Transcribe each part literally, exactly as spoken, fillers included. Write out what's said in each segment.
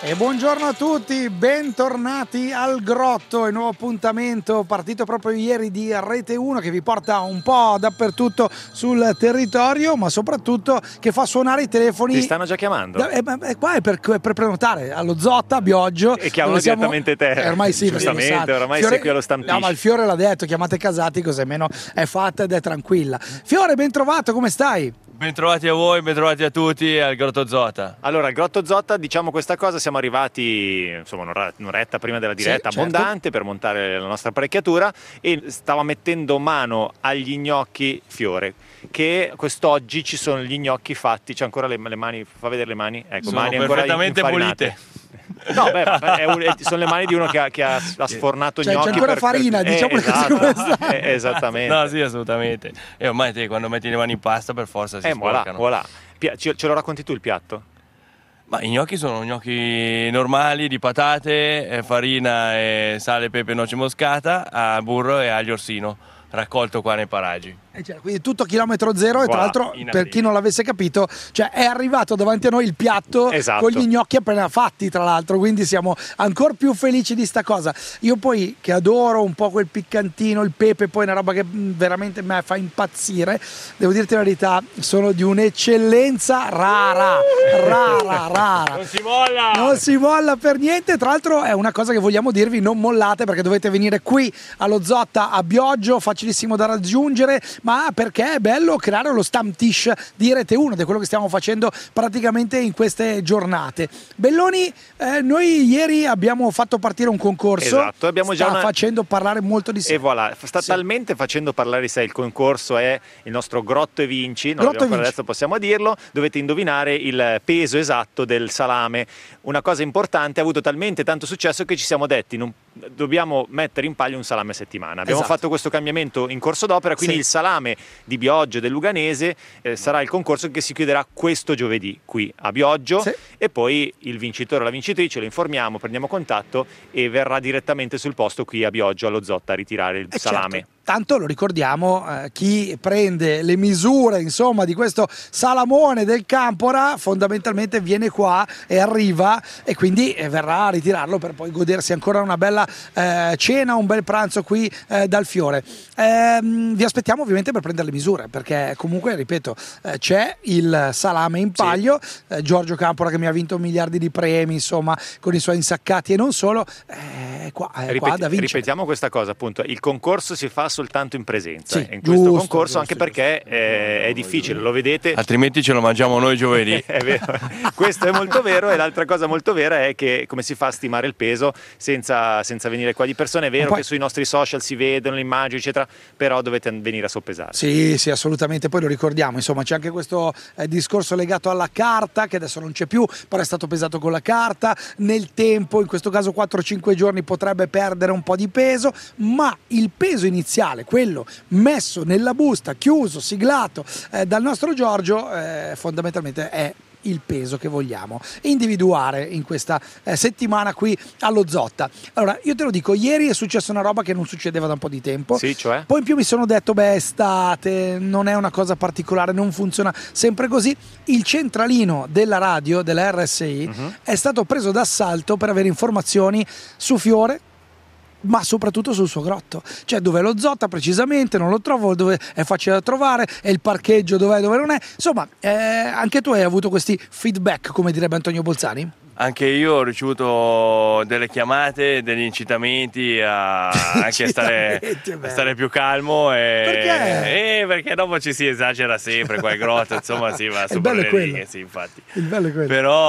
E buongiorno a tutti, bentornati al Grotto, il nuovo appuntamento partito proprio ieri di Rete uno che vi porta un po' dappertutto sul territorio, ma soprattutto che fa suonare i telefoni. Ti stanno già chiamando? Da, eh, eh, qua è per, per prenotare allo Zotta, a Biogio. E chiamano direttamente te. Eh, ormai sì, giustamente, ormai Fiore... sei qui allo Stampisce. No, ma il Fiore l'ha detto, chiamate Casati così almeno è fatta ed è tranquilla. Fiore, ben trovato, come stai? Bentrovati a voi, bentrovati a tutti al Grotto Zotta. Allora, al Grotto Zotta, diciamo questa cosa, siamo arrivati insomma un'oretta prima della diretta, sì, abbondante, certo, per montare la nostra apparecchiatura, e stava mettendo mano agli gnocchi Fiore, che quest'oggi ci sono gli gnocchi fatti, c'è ancora le, le mani, fa vedere le mani? Ecco, sono mani perfettamente pulite. No, beh, è un, è, sono le mani di uno che ha, che ha, ha sfornato cioè, gnocchi. C'è ancora per, farina, per... diciamo eh, esatto, così. Eh, esattamente. No, sì, assolutamente. E ormai te, quando metti le mani in pasta, per forza si eh, sporcano. Voilà, voilà. Ce, ce lo racconti tu il piatto? Ma i gnocchi sono gnocchi normali di patate, farina, e sale, pepe, noce moscata, a burro e aglio orsino, raccolto qua nei paraggi. Eh cioè, quindi tutto chilometro zero, e tra Voilà, l'altro per chi non l'avesse capito, cioè è arrivato davanti a noi il piatto, esatto, con gli gnocchi appena fatti, tra l'altro, quindi siamo ancora più felici di sta cosa. Io poi, che adoro un po' quel piccantino, il pepe, poi è una roba che veramente me fa impazzire, devo dirti la verità, sono di un'eccellenza rara, rara, rara. Non si molla! Non si molla per niente, tra l'altro è una cosa che vogliamo dirvi, non mollate, perché dovete venire qui allo Zotta a Biogio, facilissimo da raggiungere, ma perché è bello creare lo Stammtisch di Rete uno, ed è quello che stiamo facendo praticamente in queste giornate. Belloni, eh, noi ieri abbiamo fatto partire un concorso, esatto, abbiamo sta già una... facendo parlare molto di sé. E voilà, sta sì. talmente facendo parlare di sé. Il concorso è il nostro Grotto e Vinci, non Grotto e Vinci. Adesso possiamo dirlo, dovete indovinare il peso esatto del salame. Una cosa importante, ha avuto talmente tanto successo che ci siamo detti non... dobbiamo mettere in palio un salame a settimana. Abbiamo esatto. fatto questo cambiamento in corso d'opera, quindi sì. il salame di Biogio del Luganese eh, sarà il concorso che si chiuderà questo giovedì qui a Biogio, sì. e poi il vincitore o la vincitrice lo informiamo, prendiamo contatto e verrà direttamente sul posto qui a Biogio allo Zotta a ritirare il eh salame. Certo. Tanto lo ricordiamo, eh, chi prende le misure insomma di questo salamone del Campora fondamentalmente viene qua e arriva, e quindi eh, verrà a ritirarlo per poi godersi ancora una bella eh, cena, un bel pranzo qui eh, dal Fiore. Eh, vi aspettiamo ovviamente per prendere le misure, perché comunque, ripeto, eh, c'è il salame in palio, sì. eh, Giorgio Campora che mi ha vinto miliardi di premi insomma con i suoi insaccati e non solo, è qua, è Ripeti- qua da vincere. Ripetiamo questa cosa, appunto, il concorso si fa soltanto in presenza, sì, in questo giusto, concorso, giusto, anche giusto, perché giusto. Eh, è difficile, lo vedete, altrimenti ce lo mangiamo noi giovedì. È vero. Questo è molto vero, e l'altra cosa molto vera è che come si fa a stimare il peso senza, senza venire qua di persona. È vero poi... che sui nostri social si vedono le immagini eccetera, però dovete venire a soppesare. Sì, sì, assolutamente, poi lo ricordiamo, insomma c'è anche questo eh, discorso legato alla carta, che adesso non c'è più, però è stato pesato con la carta, nel tempo, in questo caso quattro cinque giorni, potrebbe perdere un po' di peso, ma il peso iniziale, quello messo nella busta, chiuso, siglato eh, dal nostro Giorgio, eh, fondamentalmente è il peso che vogliamo individuare in questa eh, settimana qui allo Zotta. Allora, io te lo dico, ieri è successa una roba che non succedeva da un po' di tempo. Sì, cioè? Poi in più mi sono detto, beh, estate, non è una cosa particolare, non funziona sempre così. Il centralino della radio, della R S I, uh-huh. è stato preso d'assalto per avere informazioni su Fiore, ma soprattutto sul suo grotto, cioè dov'è lo Zotta precisamente, non lo trovo, dove è facile da trovare, e il parcheggio dov'è, dove non è, insomma eh, anche tu hai avuto questi feedback, come direbbe Antonio Bolzani? Anche io ho ricevuto delle chiamate, degli incitamenti a anche a stare, a stare più calmo, e, perché? E perché dopo ci si esagera sempre qua al grotto, insomma si va sopra le righe, sì, infatti. Il bello è quello.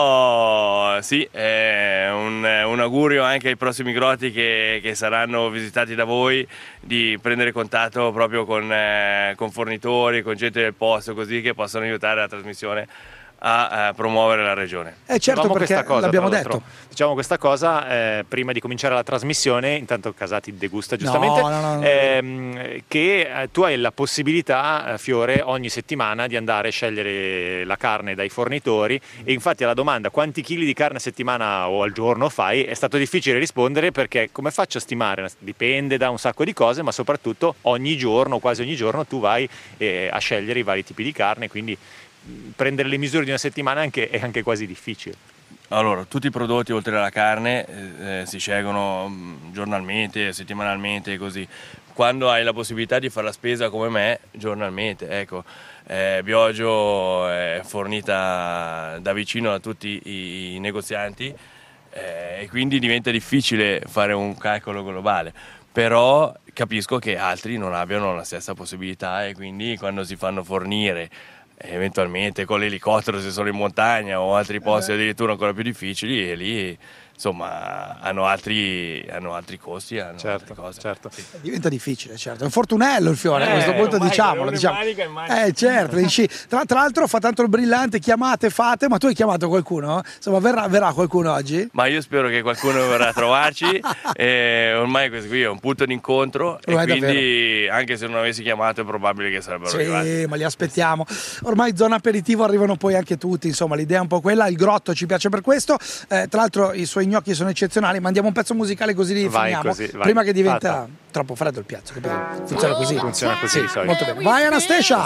Però sì, è un, un augurio anche ai prossimi grotti che, che saranno visitati da voi, di prendere contatto proprio con, eh, con fornitori, con gente del posto, così che possano aiutare la trasmissione a eh, promuovere la regione. Eh certo, diciamo perché cosa, l'abbiamo detto. Diciamo questa cosa eh, prima di cominciare la trasmissione, intanto Casati degusta giustamente, no, no, no, no. Ehm, che eh, tu hai la possibilità, eh, Fiore, ogni settimana di andare a scegliere la carne dai fornitori, e infatti alla domanda quanti chili di carne a settimana o al giorno fai è stato difficile rispondere, perché come faccio a stimare? Dipende da un sacco di cose, ma soprattutto ogni giorno, quasi ogni giorno tu vai eh, a scegliere i vari tipi di carne, quindi prendere le misure di una settimana anche, è anche quasi difficile. Allora, tutti i prodotti oltre alla carne eh, si scelgono giornalmente, settimanalmente, così. Quando hai la possibilità di fare la spesa come me, giornalmente, ecco. Eh, Biogio è fornita da vicino da tutti i, i negozianti eh, e quindi diventa difficile fare un calcolo globale. Però capisco che altri non abbiano la stessa possibilità e quindi quando si fanno fornire eventualmente con l'elicottero se sono in montagna o altri posti addirittura ancora più difficili, e lì insomma hanno altri, hanno altri costi, hanno certo, altre cose. Certo. Sì. Diventa difficile, certo. È un fortunello il Fiore, eh, a questo punto ormai, diciamolo. diciamo. in manica, in manica. Eh certo, dici, tra, tra l'altro fa tanto il brillante, chiamate, fate, ma tu hai chiamato qualcuno? Insomma, verrà, verrà qualcuno oggi? Ma io spero che qualcuno verrà a trovarci, e ormai questo qui è un punto d'incontro e Ormai quindi davvero. Anche se non avessi chiamato è probabile che sarebbero sì, arrivati. ma li aspettiamo. Ormai zona aperitivo arrivano poi anche tutti, insomma l'idea è un po' quella, il Grotto ci piace per questo, eh, tra l'altro i suoi gnocchi sono eccezionali, mandiamo un pezzo musicale così li vai finiamo, così, vai. prima che diventa Fatta. troppo freddo il piazzo, capito? Funziona così. Funziona così, sì, molto bene. Vai Anastasia!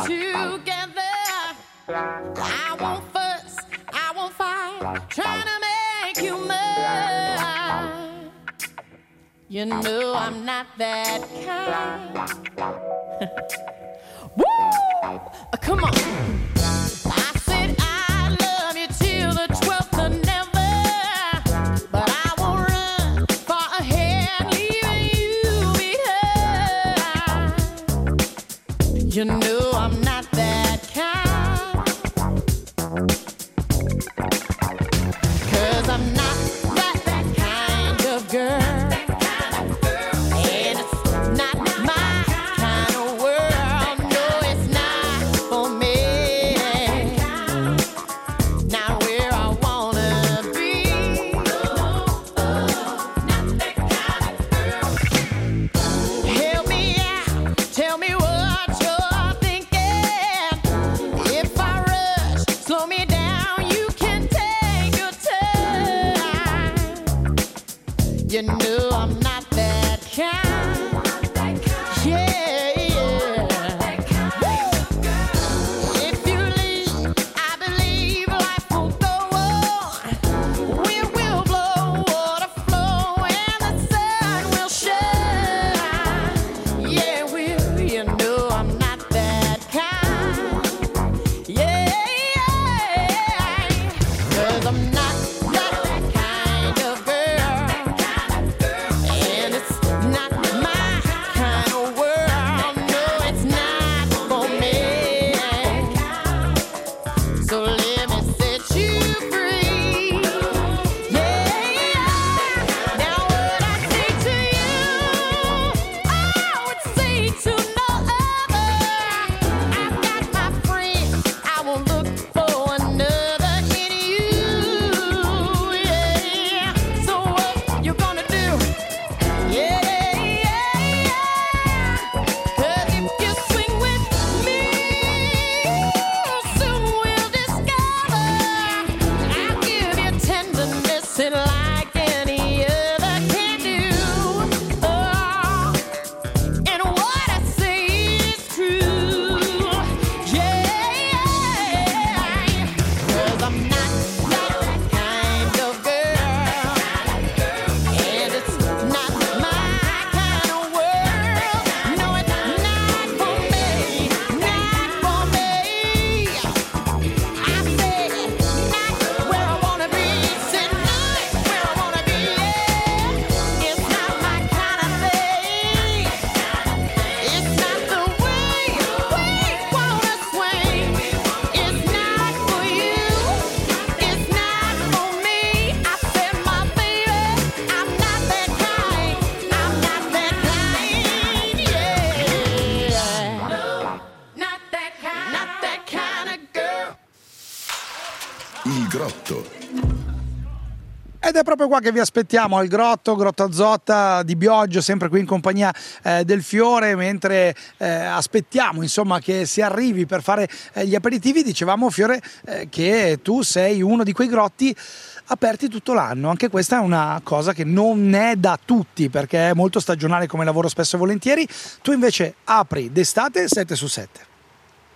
You know I'm not that kind. Woo! Come on. I said I love you till the twelfth of never, but I won't run far ahead, leaving you behind. You know I'm not that kind. 'Cause I'm not that, that kind of girl. You know I'm not that kind. Yeah, yeah. If you leave, I believe life will go on. Wind will blow, water flow, and the sun will shine. Yeah, will you know I'm not that kind. Yeah, yeah. 'Cause I'm not that kind of girl. Ed è proprio qua che vi aspettiamo al Grotto, Grotto Azotta di Biogio, sempre qui in compagnia eh, del Fiore, mentre eh, aspettiamo insomma che si arrivi per fare eh, gli aperitivi. Dicevamo, Fiore, eh, che tu sei uno di quei grotti aperti tutto l'anno. Anche questa è una cosa che non è da tutti, perché è molto stagionale come lavoro spesso e volentieri. Tu invece apri d'estate sette su sette.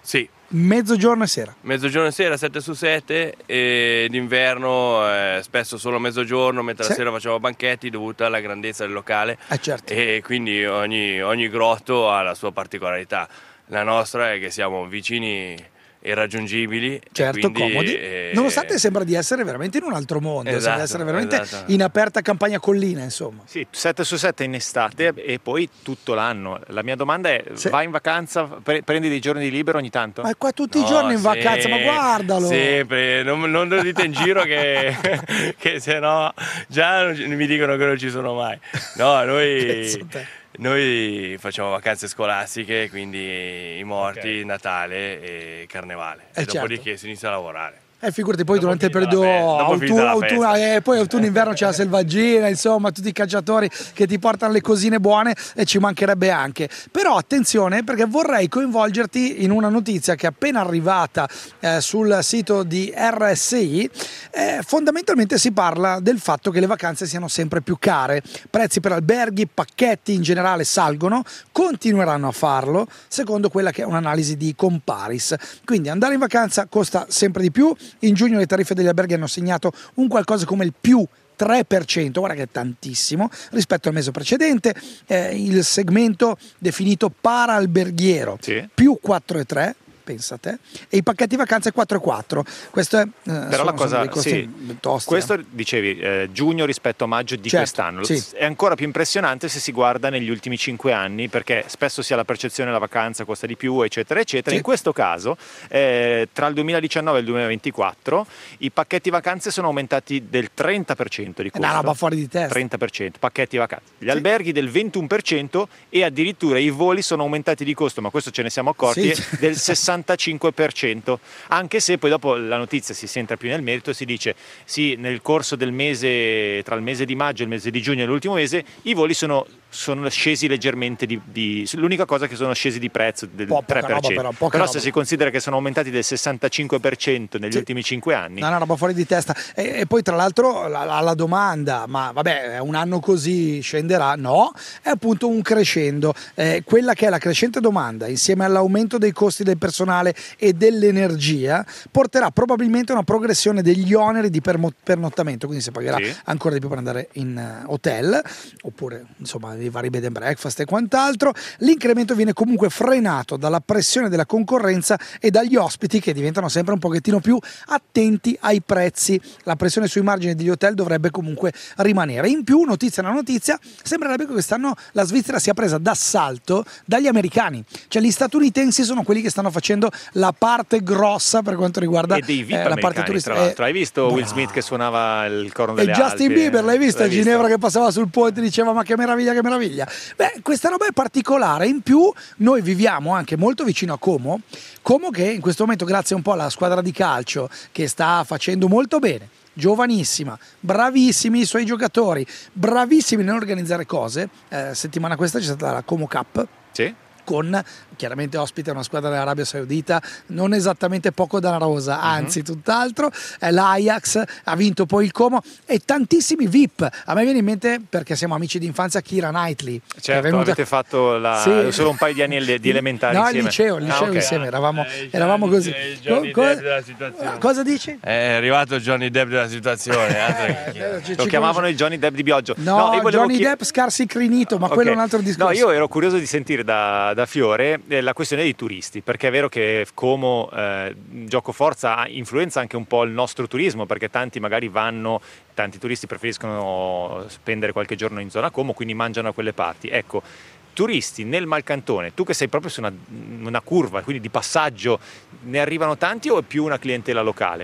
Sì. Mezzogiorno e sera. Mezzogiorno e sera, sette su sette, e d'inverno eh, spesso solo mezzogiorno, mentre Sì. la sera facciamo banchetti dovuta alla grandezza del locale. Eh, certo. E quindi ogni, ogni grotto ha la sua particolarità. La nostra è che siamo vicini e raggiungibili. Certo, e quindi, comodi. eh, Nonostante sembra di essere veramente in un altro mondo, Esatto, sembra di essere veramente esatto. in aperta campagna collina, insomma. Sì, sette su sette in estate e poi tutto l'anno. La mia domanda è, Sì. vai in vacanza, pre- prendi dei giorni di libero ogni tanto? Ma è qua tutti i No, giorni in sì, vacanza, ma guardalo! Sempre, non, non lo dite in giro che, che se no già mi dicono che non ci sono mai. No, noi, Penso te. noi facciamo vacanze scolastiche, quindi i morti, Ok. Natale e Carnevale. Eh, E dopodiché certo. si inizia a lavorare. Eh, figurati, poi Dopo durante il finita la periodo festa, dopo finita autunno, la autunno, festa. eh, poi autunno inverno c'è la selvaggina, insomma, tutti i cacciatori che ti portano le cosine buone e ci mancherebbe anche. Però attenzione, perché vorrei coinvolgerti in una notizia che è appena arrivata eh, sul sito di R S I. Eh, fondamentalmente si parla del fatto che le vacanze siano sempre più care, prezzi per alberghi, pacchetti in generale salgono, continueranno a farlo secondo quella che è un'analisi di Comparis. Quindi andare in vacanza costa sempre di più. In giugno le tariffe degli alberghi hanno segnato un qualcosa come il più tre per cento, guarda che è tantissimo rispetto al mese precedente. Eh, il segmento definito para-alberghiero Sì. più quattro virgola tre, pensa te, e i pacchetti vacanze quattro virgola quattro. Questo è eh, Però sono, la cosa, sono dei costi sì, tosti, questo eh. dicevi eh, giugno rispetto a maggio di Certo, quest'anno, sì. è ancora più impressionante se si guarda negli ultimi cinque anni, perché spesso si ha la percezione che la vacanza costa di più, eccetera, eccetera. Sì. In questo caso, eh, tra il duemiladiciannove e il duemilaventiquattro, i pacchetti vacanze sono aumentati del trenta per cento di È costo. una roba fuori di testa. trenta per cento, pacchetti vacanze. Gli alberghi del ventuno per cento e addirittura i voli sono aumentati di costo, ma questo ce ne siamo accorti, Sì. del sessantacinque per cento. Anche se poi dopo la notizia si entra più nel merito, si dice sì, nel corso del mese, tra il mese di maggio e il mese di giugno e l'ultimo mese, i voli sono, sono scesi leggermente di, di l'unica cosa che sono scesi di prezzo del Po- poca tre per cento. roba però, poca però roba. se si considera che sono aumentati del sessantacinque per cento negli Sì. ultimi cinque anni, No, no, roba fuori di testa. E, e poi tra l'altro la, la- la domanda, ma vabbè, un anno così scenderà? No, è appunto un crescendo. Eh, quella che è la crescente domanda, insieme all'aumento dei costi del personale e dell'energia, porterà probabilmente a una progressione degli oneri di permo- pernottamento, quindi si pagherà Sì. ancora di più per andare in eh, hotel, oppure insomma i vari bed and breakfast e quant'altro. L'incremento viene comunque frenato dalla pressione della concorrenza e dagli ospiti che diventano sempre un pochettino più attenti ai prezzi. La pressione sui margini degli hotel dovrebbe comunque rimanere. In più, notizia una notizia, sembrerebbe che quest'anno la Svizzera sia presa d'assalto dagli americani, cioè gli statunitensi sono quelli che stanno facendo la parte grossa per quanto riguarda e dei V I P eh, la parte americani, turistica. tra l'altro. Eh, Hai visto Will bravo. Smith che suonava il corno E delle Justin Alpi? Bieber, l'hai visto? L'hai A Ginevra che passava sul ponte e diceva ma che meraviglia, che meraviglia. Beh, questa roba è particolare. In più noi viviamo anche molto vicino a Como, Como che in questo momento, grazie un po' alla squadra di calcio che sta facendo molto bene, giovanissima, bravissimi i suoi giocatori, bravissimi nell'organizzare cose. Eh, settimana questa c'è stata la Como Cup, Sì? con chiaramente ospite una squadra dell'Arabia Saudita non esattamente poco danarosa, anzi uh-huh. tutt'altro. eh, l'Ajax ha vinto poi il Como e tantissimi V I P. A me viene in mente, perché siamo amici di infanzia, Keira Knightley, Certo, che è venuta... avete fatto la... Sì. solo un paio di anni di elementari no, insieme. al liceo, al liceo Ah, ok. insieme eravamo, Eh, eravamo Johnny- così. eh, Johnny Co- Depp co- della situazione. cosa dici? È arrivato Johnny Depp della situazione. altro che chiaro. Eh, ci- Lo ci chiamavano conosce- il Johnny Depp di Bioggio. No, io volevo Johnny chied- Depp scarsi crinito, ma Ok. quello è un altro discorso. No, io ero curioso di sentire da, da Fiore eh, la questione dei turisti, perché è vero che Como, eh, gioco forza, influenza anche un po' il nostro turismo, perché tanti magari vanno, tanti turisti preferiscono spendere qualche giorno in zona Como, quindi mangiano a quelle parti. Ecco, turisti nel Malcantone, tu che sei proprio su una, una curva, quindi di passaggio, ne arrivano tanti o è più una clientela locale?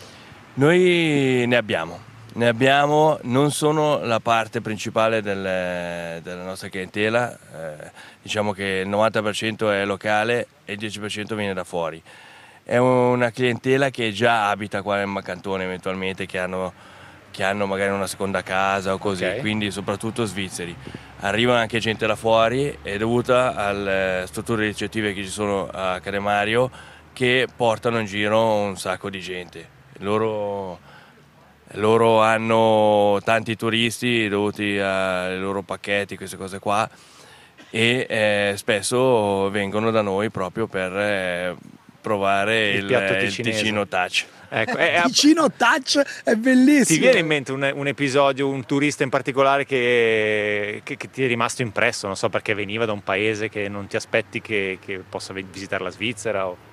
Noi ne abbiamo. Ne abbiamo, non sono la parte principale del, della nostra clientela, eh, diciamo che il novanta per cento è locale e il dieci per cento viene da fuori. È una clientela che già abita qua nel Malcantone eventualmente, che hanno, che hanno magari una seconda casa o così, Ok. quindi soprattutto svizzeri. Arriva anche gente da fuori, è dovuta alle strutture ricettive che ci sono a Cademario, che portano in giro un sacco di gente. Loro... Loro hanno tanti turisti dovuti ai loro pacchetti, queste cose qua, e eh, spesso vengono da noi proprio per, eh, provare il, Il piatto il ticinese. Ticino Touch. Ecco, è- è- Ticino Touch è bellissimo. ti viene in mente un, un episodio, un turista in particolare che, che- che ti è rimasto impresso? Non so, perché veniva da un paese che non ti aspetti che, che possa vi- visitare la Svizzera? O...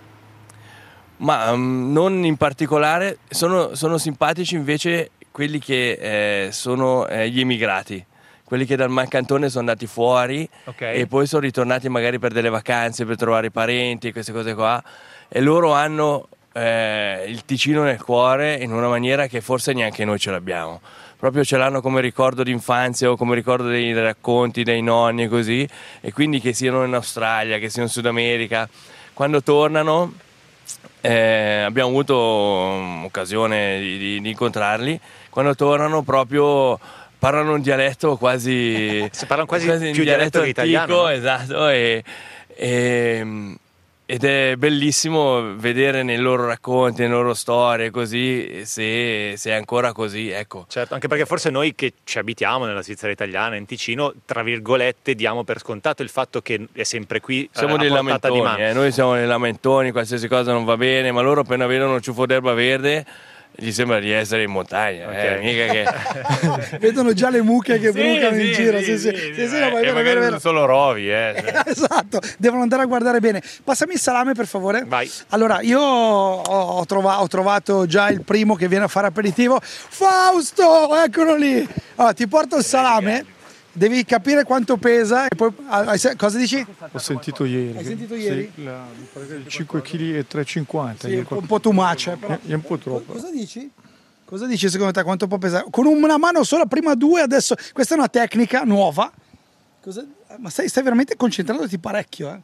Ma um, non in particolare, sono, sono simpatici invece quelli che eh, sono eh, gli emigrati, quelli che dal Mancantone sono andati fuori Ok. e poi sono ritornati magari per delle vacanze, per trovare i parenti, queste cose qua, e loro hanno eh, il Ticino nel cuore in una maniera che forse neanche noi ce l'abbiamo. Proprio ce l'hanno come ricordo d'infanzia o come ricordo dei racconti dei nonni e così, e quindi che siano in Australia, che siano in Sud America, quando tornano eh, abbiamo avuto um, occasione di, di, di incontrarli, quando tornano proprio parlano un dialetto quasi, Si parlano quasi un più dialetto che italiano, antico, no? esatto, e, e- ed è bellissimo vedere nei loro racconti, nelle loro storie così, se, se è ancora così, ecco. Certo, anche perché forse noi che ci abitiamo nella Svizzera italiana, in Ticino, tra virgolette, diamo per scontato il fatto che è sempre qui, Siamo eh, dei a portata di lamentoni, mano. eh, noi siamo dei lamentoni, qualsiasi cosa non va bene, ma loro appena vedono un ciuffo d'erba verde gli sembra di essere in montagna, Ok. eh, mica che... Vedono già le mucche che Sì, brucano in sì, giro. sì, Sì, sì, sì, sì, sì, eh, no, ma è e vero, magari vero, sono vero. solo rovi, eh, cioè. Esatto, devono andare a guardare bene. Passami il salame, per favore. Vai. Allora, io ho, ho trova- ho trovato già il primo che viene a fare aperitivo. Fausto, eccolo lì. Allora, ti porto il salame. Devi capire quanto pesa e poi ah, se- cosa dici? Ho sentito ieri. Hai che- sentito ieri? Sì, la, mi pare che cinque virgola trecentocinquanta. Sì, un po' too much, eh, però. È un po' troppo. Cosa dici? Cosa dici secondo te? Quanto può pesare? Con una mano sola, prima due, adesso. Questa è una tecnica nuova. Cosa- Ma stai, stai veramente concentrandoti parecchio,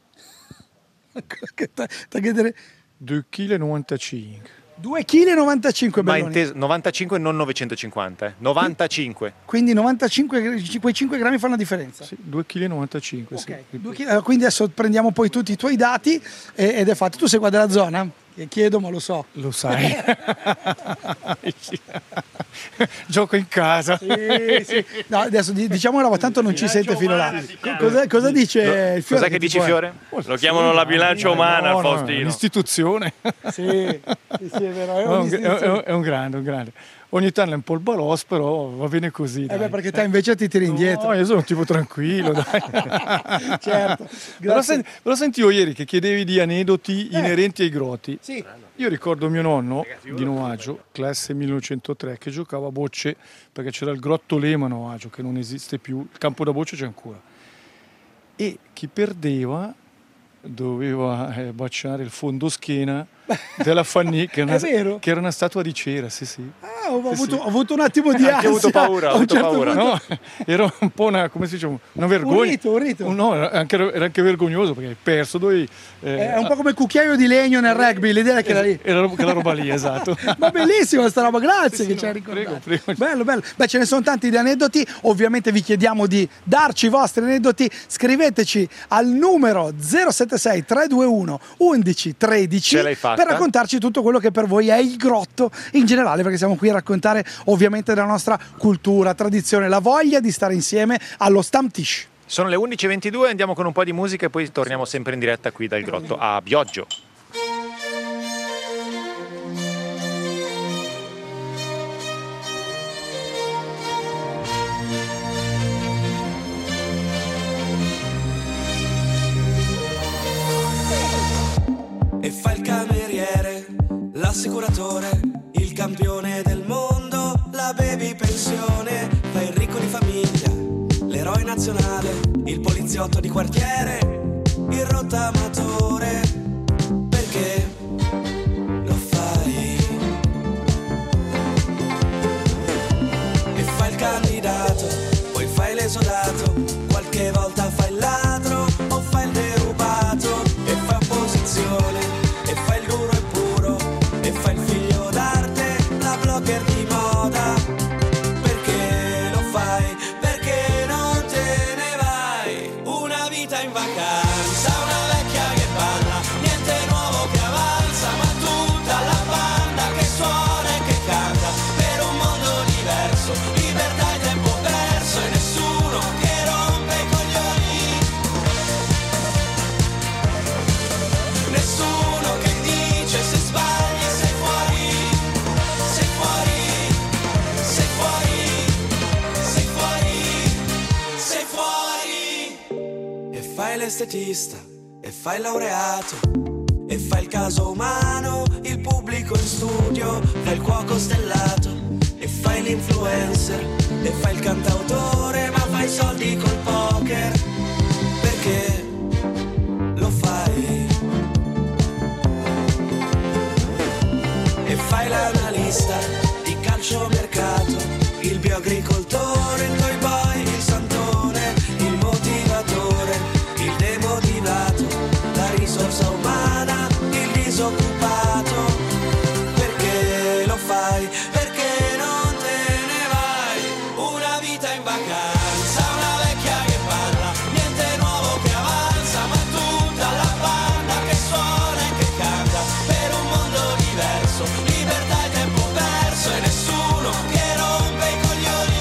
eh? Che ta- ta- che delle- due virgola novantacinque due virgola novantacinque Ma belloni. inteso, novantacinque non novecentocinquanta, eh. novantacinque. Quindi novantacinque, quei cinque grammi fanno la differenza. Sì, due virgola novantacinque Ok, sì. due chili- eh, quindi adesso prendiamo poi tutti i tuoi dati e- ed è fatto. Tu sei qua della zona? Che chiedo, ma lo so. Lo sai. Gioco in casa. Sì, sì. No, adesso di- diciamo una roba, tanto non ci sente fino là. Cosa, cosa dice il Fiore? Cos'è che dici, Fiore? Lo chiamano la bilancia umana, No, no, Faustino. Un'istituzione. Sì, sì, sì, è vero. È No, è, un, un'istituzione. è un- è un grande, un grande. Ogni tanto è un po' il balos, però va bene così. Eh dai. beh, perché te invece ti tiri indietro. No, io sono un tipo tranquillo, dai. Certo. Ve lo, Grazie. sen- ve lo sentivo ieri che chiedevi di aneddoti Eh. inerenti ai grotti. Sì. Io ricordo mio nonno di Novaggio, classe millenovecentotre, che giocava a bocce perché c'era il grotto Lema a Novaggio, che non esiste più, il campo da bocce c'è ancora. E chi perdeva doveva eh, baciare il fondoschiena della Fanny, che, era È una- vero? che era una statua di cera, sì sì. Ah, ho, Sì, avuto, sì. ho avuto un attimo di Anche ansia. ho avuto paura, ho A un avuto certo paura. punto- No, era un po' una, come si dice, una vergogna. Un rito, un rito. No, era anche, era anche vergognoso perché hai perso, dovevi... eh, È un po' come il cucchiaio di legno nel rugby, l'idea è che era lì. Era roba- quella roba lì, esatto. Ma bellissima sta roba, grazie Sì, che sì, ci hai no, ricordato. prego, prego. Bello, bello. Beh, ce ne sono tanti di aneddoti, ovviamente vi chiediamo di darci i vostri aneddoti, scriveteci al numero zero sette sei tre due uno undici tredici Ce l'hai fatta? per raccontarci tutto quello che per voi è il grotto in generale, perché siamo qui a raccontare ovviamente della nostra cultura, tradizione, la voglia di stare insieme allo Stammtisch. Sono le undici e ventidue, andiamo con un po' di musica e poi torniamo sempre in diretta qui dal grotto a Bioggio. E fa il cameriere, l'assicuratore, il campione del mondo, la baby pensione, fa il ricco di famiglia, l'eroe nazionale, il poliziotto di quartiere, il rottamatore. Perché lo fai? E fa il candidato, poi fai l'esodato, qualche volta fai il ladro o fai il derubato, e fai opposizione, e fai il duro e puro, e fai il figlio d'arte, la blogger di moda. Perché lo fai? Perché non te ne vai? Una vita in vacanza, una vecchia l'estetista e fai il laureato e fai il caso umano, il pubblico in studio, fai il cuoco stellato e fai l'influencer e fai il cantautore, ma fai soldi col poker perché lo fai. E fai l'analista di calciomercato, il bioagricoltore, il toy boy, il santone, il motivatore, il demotivato, la risorsa umana, il disoccupato. Perché lo fai? Perché non te ne vai? Una vita in vacanza, una vecchia che parla, niente nuovo che avanza, ma tutta la banda che suona e che canta per un mondo diverso, libertà e tempo perso e nessuno che rompe i coglioni.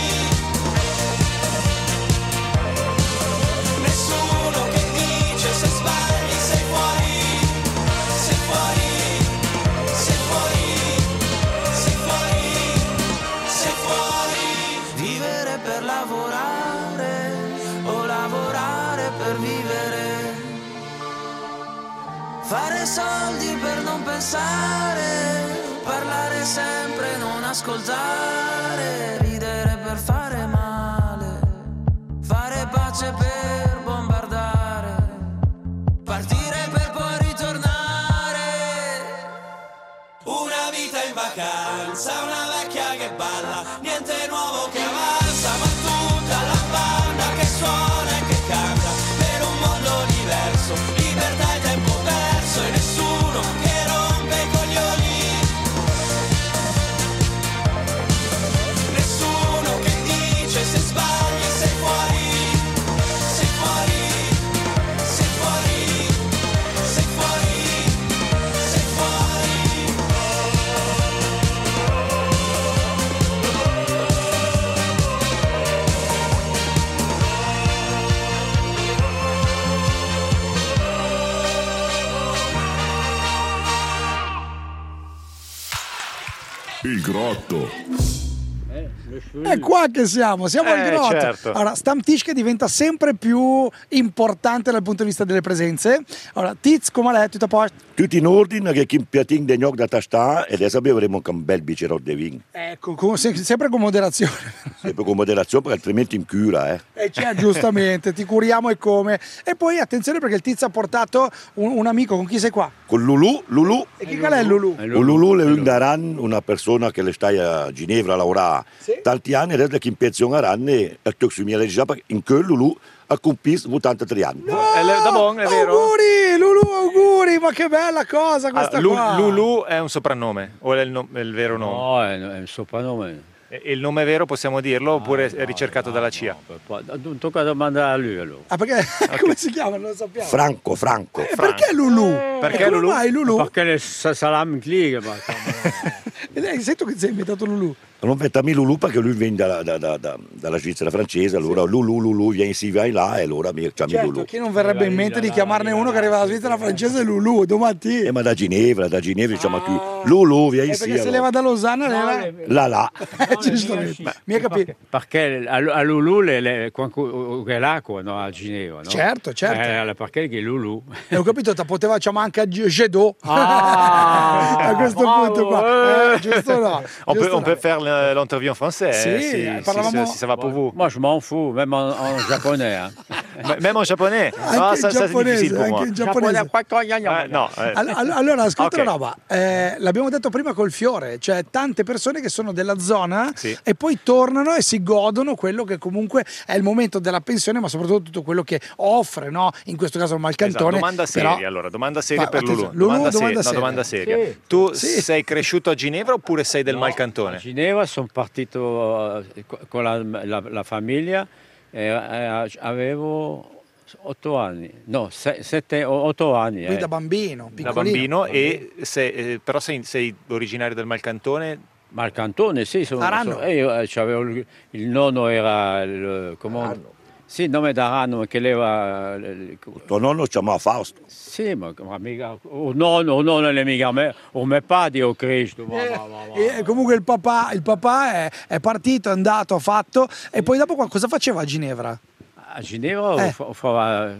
Nessuno che dice se sbagli sei fuori, sei fuori, sei fuori, sei fuori, sei fuori. Vivere per lavorare o lavorare per vivere. Fare soldi per non pensare, parlare sempre, non ascoltare, ridere per fare male, fare pace per bombardare, partire per poi ritornare. Una vita in vacanza, una vecchia che balla, niente nuovo che avanza, ma tutta la banda che suona e che canta per un mondo diverso, libertà e tempo perso e nessuno che rompe i coglioni. Nessuno che dice se sbagli sei fuori, sei fuori, sei fuori, sei fuori, sei fuori. Il grotto. È qua che siamo, siamo al Eh, grotto. certo. Allora, Stammtisch che diventa sempre più importante dal punto di vista delle presenze. Allora, Tiz, come l'è? Tutto a posto? Tutti in ordine, che chi piatin di gnocchi da tastare e adesso avremo anche un bel bicchiere di vino. Ecco, con- se- sempre con moderazione. Sempre con moderazione perché altrimenti in cura, eh. E c'è, giustamente, ti curiamo e come. E poi attenzione perché il Tiz ha portato un, un amico, con chi sei qua? Con Lulu, Lulu. E chi qual è Lulu? Con Lulu è un daran, una persona che le sta a Ginevra a lavorare. Sì. Tanti anni adesso che in pensione a Ranne e tu su mia legge perché in quel Lulu ha compiuto ottantatré anni. È le- da buon, è vero? Auguri, Lulu, auguri, ma che bella cosa questa Ah, Lu- qua. Lulu è un soprannome o è il, no- è il vero nome? No, è, è un soprannome. E e il nome vero possiamo dirlo oppure è ricercato dalla C I A? Non tocca domandare a lui allora. Ah, perché come si chiama? Non lo sappiamo. Franco, Franco. Eh, perché Lulu? Perché E come Lulu? mai Lulu? Perché le sa- salami cliga, ma E lei, sei tu che sei inventato Lulu? Non vetta mi Lulu perché lui viene dalla, da- da- da- dalla Svizzera francese, allora Lulu, Lulu, viene si vai là e allora mi chiami Certo, Lulu. chi non verrebbe in mente di chiamarne uno che arriva dalla Svizzera francese Lulu, domani. Eh, ma da Ginevra, da Ginevra diciamo più Lulu, vieni Eh, sì. perché se allora. leva da Losanna leva... Là là. Eh, giustamente. Mi hai capito? perché a, a Lulu le, le, quando che è l'acqua, no, a Ginevra, no? Certo, certo. Eh, perché che è Lulu? E ho capito, ta- poteva chiamare anche a G- Gedò. Ah, a questo bravo, punto qua. eh. Eh, giusto no. On peut, giusto on no. peut faire le- l'interview en français Si, eh, si, eh, si- parlavamo- si- si ça va pour vous. Moi, je m'en fous, même en, en japonais. Hein. M- Même en japonais? Anche Ah, in ça, ça, c'est giapponese, difficile pour anche moi. in giapponese. Eh, no, eh. All- all- Allora, ascolta Ok. una roba, eh, l'abbiamo detto prima col fiore, cioè tante persone che sono della zona Sì. e poi tornano e si godono quello che comunque è il momento della pensione, ma soprattutto tutto quello che offre, no? In questo caso il Esatto, Malcantone. domanda seria però- allora, domanda seria Ma- per Lulu. attenzione, Lulu, Domanda, domanda se- no, seria. domanda seria. Sì. Tu Sì. sei cresciuto a Ginevra oppure sei del A Malcantone? Ginevra sono partito eh, co- con la, la- la famiglia e eh, avevo otto anni, no, se- sette o otto anni. Lui eh. da bambino, Da piccolino. bambino, e se- eh, però sei, sei originario del Malcantone? Ma il cantone, sì, sono, Arano. sono- e io eh, c'avevo il, il nonno era il, come, sì, il nome d'Arano che leva il- Tuo nonno si chiamava Fausto. sì, ma, ma mica o nonno, o nonno non è mica me, o mio padre o Cristo. ma- Eh, ma- ma- ma- e comunque il papà, il papà è, è partito, è andato, ha fatto e poi dopo qua- cosa faceva a Ginevra? A Ginevra Eh. fa- fa-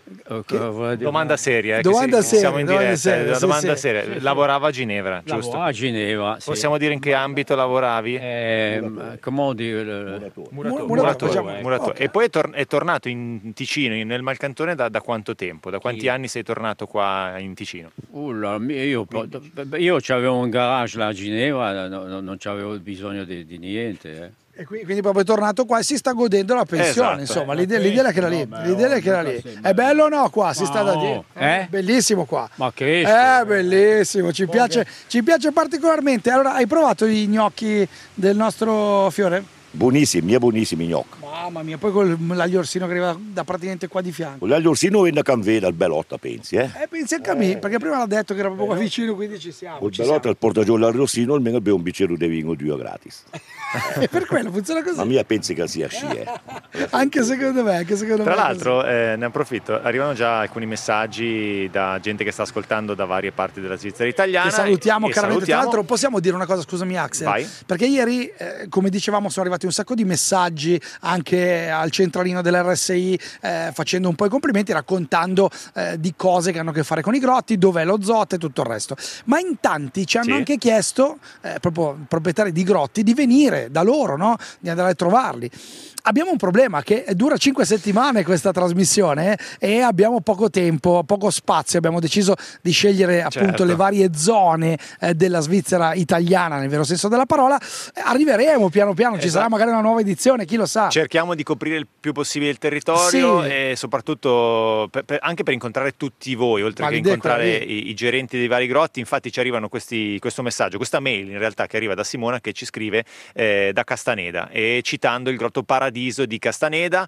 Che? Domanda seria. Eh, domanda che si, seria. Siamo in Domanda diretta. seria, Una sì, domanda sì. seria. Sì, sì. Lavorava a Ginevra, giusto? Lavoravo a Ginevra. Sì. Possiamo dire in che ambito lavoravi? Eh, come dire, Muratore, Muratore, facciamo- muratore. ok. E poi è, tor- è tornato in Ticino, in- nel Malcantone, da, da quanto tempo? Da quanti Sì. anni sei tornato qua in Ticino? uh, la- io, io avevo un garage là a Ginevra, no- no- non avevo bisogno di, di niente. Eh. E quindi, quindi proprio è tornato qua e si sta godendo la pensione, Esatto. insomma, l'idea, l'idea è che era lì, l'idea è che era lì. È bello o no qua? Si sta da dire. Eh? Bellissimo qua. Ma che È bellissimo, ci piace, ci piace particolarmente. Allora, hai provato i gnocchi del nostro Fiore? Buonissimi, è buonissimi gnocchi. Mamma mia, poi con l'aglio orsino che arriva da praticamente qua di fianco. Con l'aglio orsino viene a Canveda, il Belotta, pensi, eh? Eh, pensi anche a me, perché prima l'ha detto che era proprio qua vicino, quindi ci siamo. Col Ci Belotta siamo. al portagiù l'aglio orsino, almeno abbiamo un bicchiere di vino due gratis. E per quello funziona così. Ma mia pensi che sia sci, eh? Anche secondo me, anche secondo Tra me. è l'altro, eh, ne approfitto, arrivano già alcuni messaggi da gente che sta ascoltando da varie parti della Svizzera italiana. Che salutiamo e caramente. salutiamo. Tra l'altro possiamo dire una cosa, scusami Axel, Vai. perché ieri, eh, come dicevamo, sono arrivati un sacco di messaggi anche al centralino dell'R S I, eh, facendo un po' i complimenti, raccontando eh, di cose che hanno a che fare con i grotti, dov'è lo zoo e tutto il resto. Ma in tanti ci hanno Sì. anche chiesto, eh, proprio proprietari di grotti, di venire da loro, no? Di andare a trovarli. Abbiamo un problema che dura cinque settimane questa trasmissione eh, e abbiamo poco tempo, poco spazio. Abbiamo deciso di scegliere appunto Certo. le varie zone eh, della Svizzera italiana, nel vero senso della parola. Eh, arriveremo piano piano, ci Esatto. sarà magari una nuova edizione, chi lo sa. Cerchiamo di coprire il più possibile il territorio Sì. e soprattutto per- per- anche per incontrare tutti voi, oltre Ma che l'idea è incontrare quella lì. i, i gerenti dei vari grotti. Infatti ci arrivano questi, questo messaggio, questa mail in realtà che arriva da Simona, che ci scrive eh, da Castaneda, e citando il grotto Paradiso di Castaneda,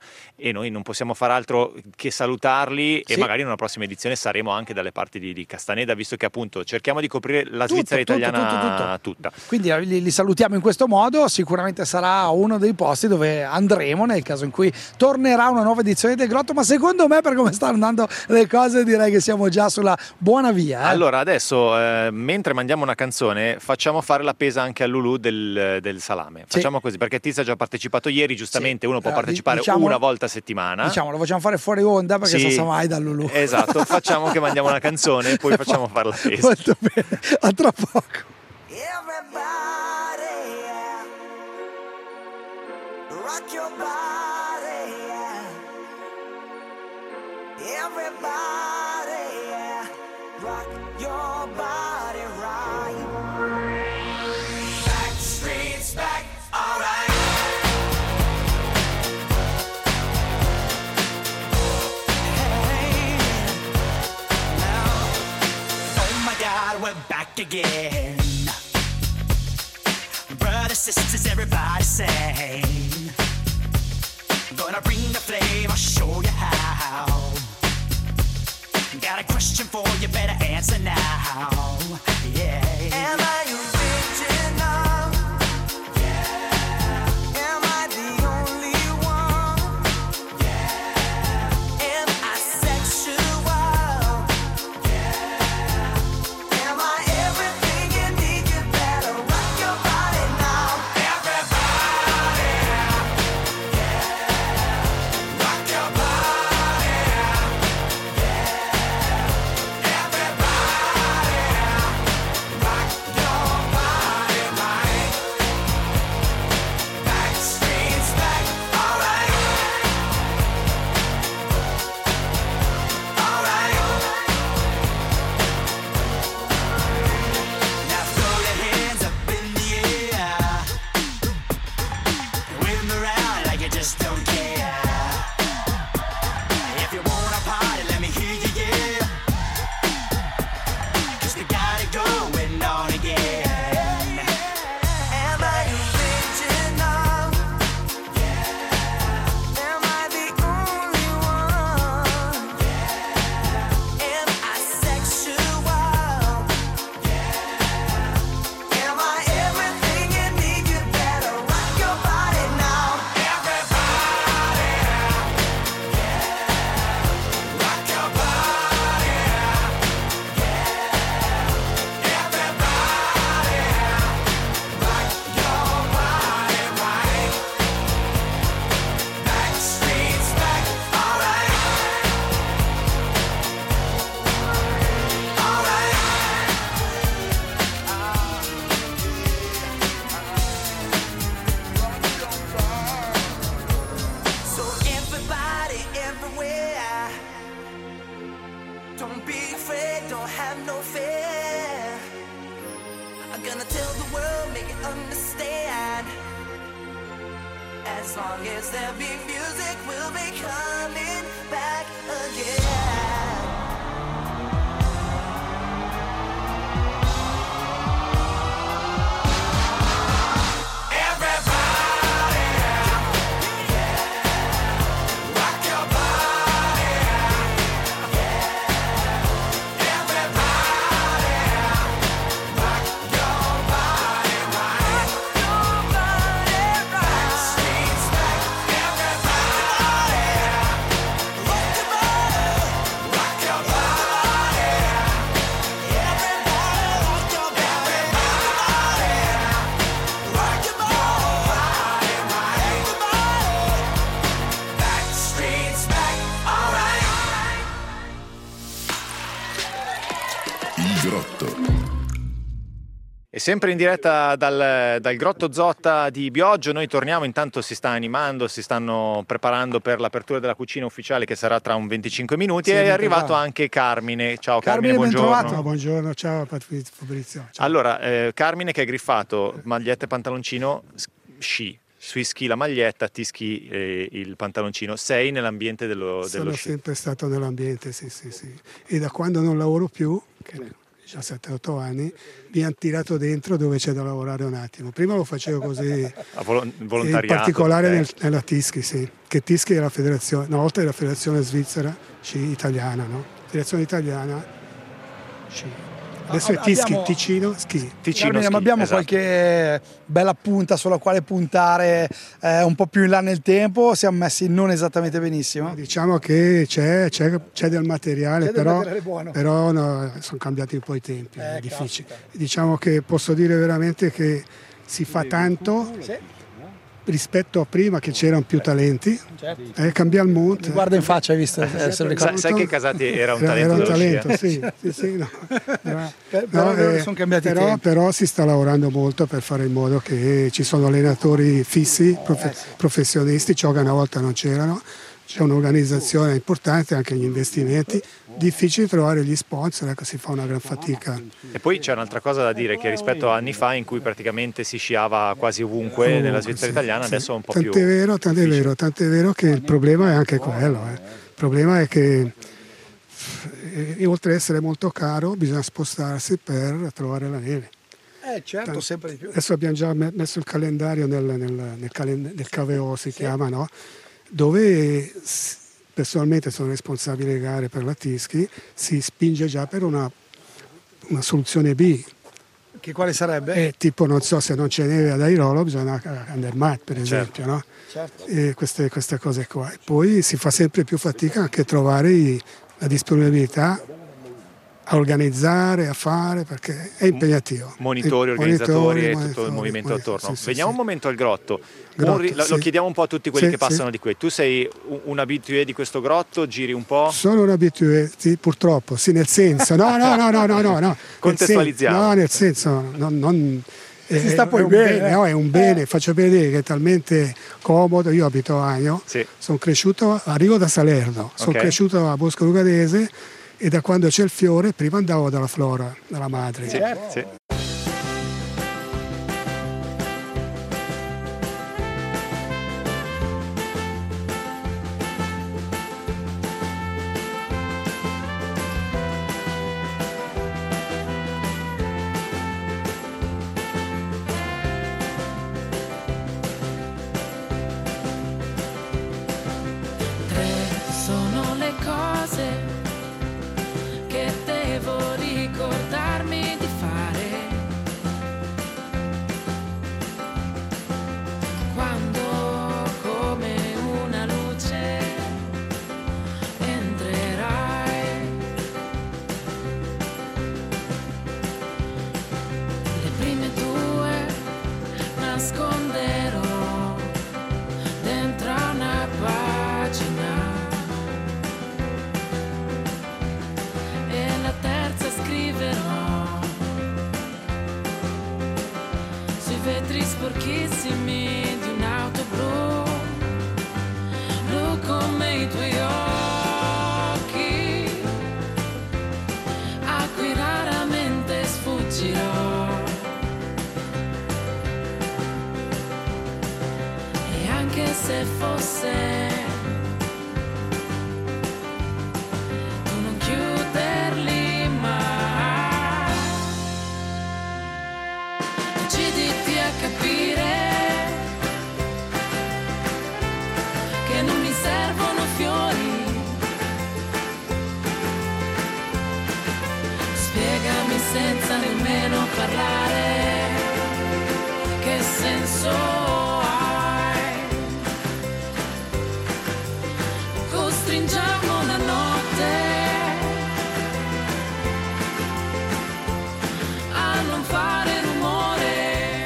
e noi non possiamo fare altro che salutarli Sì. e magari in una prossima edizione saremo anche dalle parti di, di Castaneda, visto che appunto cerchiamo di coprire la Tutto, Svizzera tutto, italiana tutto, tutto. tutta. Quindi eh, li, li salutiamo in questo modo, sicuramente sarà uno dei posti dove andremo nel caso in cui tornerà una nuova edizione del Grotto, ma secondo me per come stanno andando le cose direi che siamo già sulla buona via. Eh? Allora adesso eh, mentre mandiamo una canzone facciamo fare la pesa anche a Lulu del, del salame. Sì. Facciamo così, perché Tiz ha già partecipato ieri, giustamente Sì. uno può Eh, partecipare diciamo- una volta a settimana. Diciamo, lo facciamo fare fuori onda perché Sì. non sa mai da Lulu. Esatto, facciamo che mandiamo una canzone e poi facciamo fare la pesa. Molto bene, a tra poco. Everybody, yeah. Rock your body, yeah. Everybody, yeah. Rock your body right. Back streets back, alright. Hey, now, oh my God, we're back again. Brothers, sisters, everybody sing. Gonna bring the flame, I'll show you how. Got a question for you, better answer now. Yeah. Am I original? Yeah. Am I the only one? Yeah. Am I sexual? Yeah. Am I everything you need? You better rock your body now. Everybody, yeah. Rock your body, yeah. Everybody. Gonna tell the world, make it understand. As long as there be music, we'll be coming back again. E sempre in diretta dal, dal Grotto Zotta di Bioggio, noi torniamo, intanto si sta animando, si stanno preparando per l'apertura della cucina ufficiale che sarà tra un venticinque minuti, sì, è arrivato bravo. Anche Carmine. Ciao Carmine, Carmine buongiorno. Ciao, buongiorno, ciao Fabrizio. Ciao. Allora, eh, Carmine che ha griffato maglietta e pantaloncino sci. Sui schi la maglietta, ti schi eh, il pantaloncino, sei nell'ambiente dello, dello Sono sci? sempre stato nell'ambiente, sì, sì, sì. E da quando non lavoro più, che diciassette otto anni, mi hanno tirato dentro dove c'è da lavorare un attimo. Prima lo facevo così, a vol- volontariato, in particolare eh. nel, nella Tischi, sì. Che Tischi è la federazione, una volta era la federazione svizzera, sci italiana, no? Federazione italiana, sci. Adesso è Tischi, abbiamo... Ticino, Schi. Ticino, Carmine, ma abbiamo esatto. qualche bella punta sulla quale puntare eh, un po' più in là nel tempo? Siamo messi non esattamente benissimo? Diciamo che c'è, c'è, c'è del materiale, c'è però, del materiale buono. però no, sono cambiati un po' i tempi, eh, è difficile. Caspita. Diciamo che posso dire veramente che si fa tanto sì. rispetto a prima che c'erano più talenti, certo. eh, cambia il mondo. Mi guarda in faccia, hai visto? Eh, sai, sai che Casati era un era, talento? Era un talento, scia. sì, sì, sì, no. Però, però, no, eh, sono cambiati però, tempi. però si sta lavorando molto per fare in modo che ci sono allenatori fissi, prof, eh, sì. professionisti, ciò che una volta non c'erano. C'è un'organizzazione importante, anche gli investimenti, difficile trovare gli sponsor, ecco, si fa una gran fatica. E poi c'è un'altra cosa da dire, che rispetto a anni fa in cui praticamente si sciava quasi ovunque, ovunque nella Svizzera sì, italiana, sì. Adesso è un po' tant'è più vero, tant'è difficile. vero, tant'è vero che il problema è anche quello. Eh. Il problema è che e, oltre ad essere molto caro bisogna spostarsi per trovare la neve. Eh certo, sempre di più. Adesso abbiamo già messo il calendario nel, nel, nel, calen- nel K V O, si sì. chiama, no? Dove personalmente sono responsabile di gare per la Tischi, si spinge già per una, una soluzione B. Che quale sarebbe? Eh, tipo, non so, se non c'è neve ad Airolo bisogna andare a Andermatt, per esempio, certo. no? Certo. E queste, queste cose qua. E poi si fa sempre più fatica anche a trovare i, la disponibilità a organizzare, a fare, perché è impegnativo. Monitori, organizzatori e tutto monitori, il movimento monitori, attorno. sì, Veniamo sì, un momento al grotto. grotto un, lo, sì. lo chiediamo un po' a tutti quelli sì, che passano sì. di qui. Tu sei un abitué di questo grotto, giri un po'? Sono un abitué, sì, purtroppo, sì, nel senso, no, no, no, no, no, no, no. Contestualizziamo. No, nel senso, non... non si sta poi è bene, bene eh. no, è un bene, faccio vedere che è talmente comodo. Io abito a Agno, sì. sono cresciuto, arrivo da Salerno, sono okay. cresciuto a Bosco Lugadese e da quando c'è il fiore prima andavo dalla Flora, dalla madre. Sì, sì. Sono le cose che devo ricordarmi di fare quando come una luce entrerai. Le prime due nasconderò dentro una pagina e la terza scriverò sui vetri sporchissimi di un'auto blu, blu come i tuoi occhi, a cui raramente sfuggirò. se fosse tu non chiuderli mai. Deciditi a capire che non mi servono fiori. Spiegami senza nemmeno parlare che senso hai. Costringiamo la notte a non fare rumore,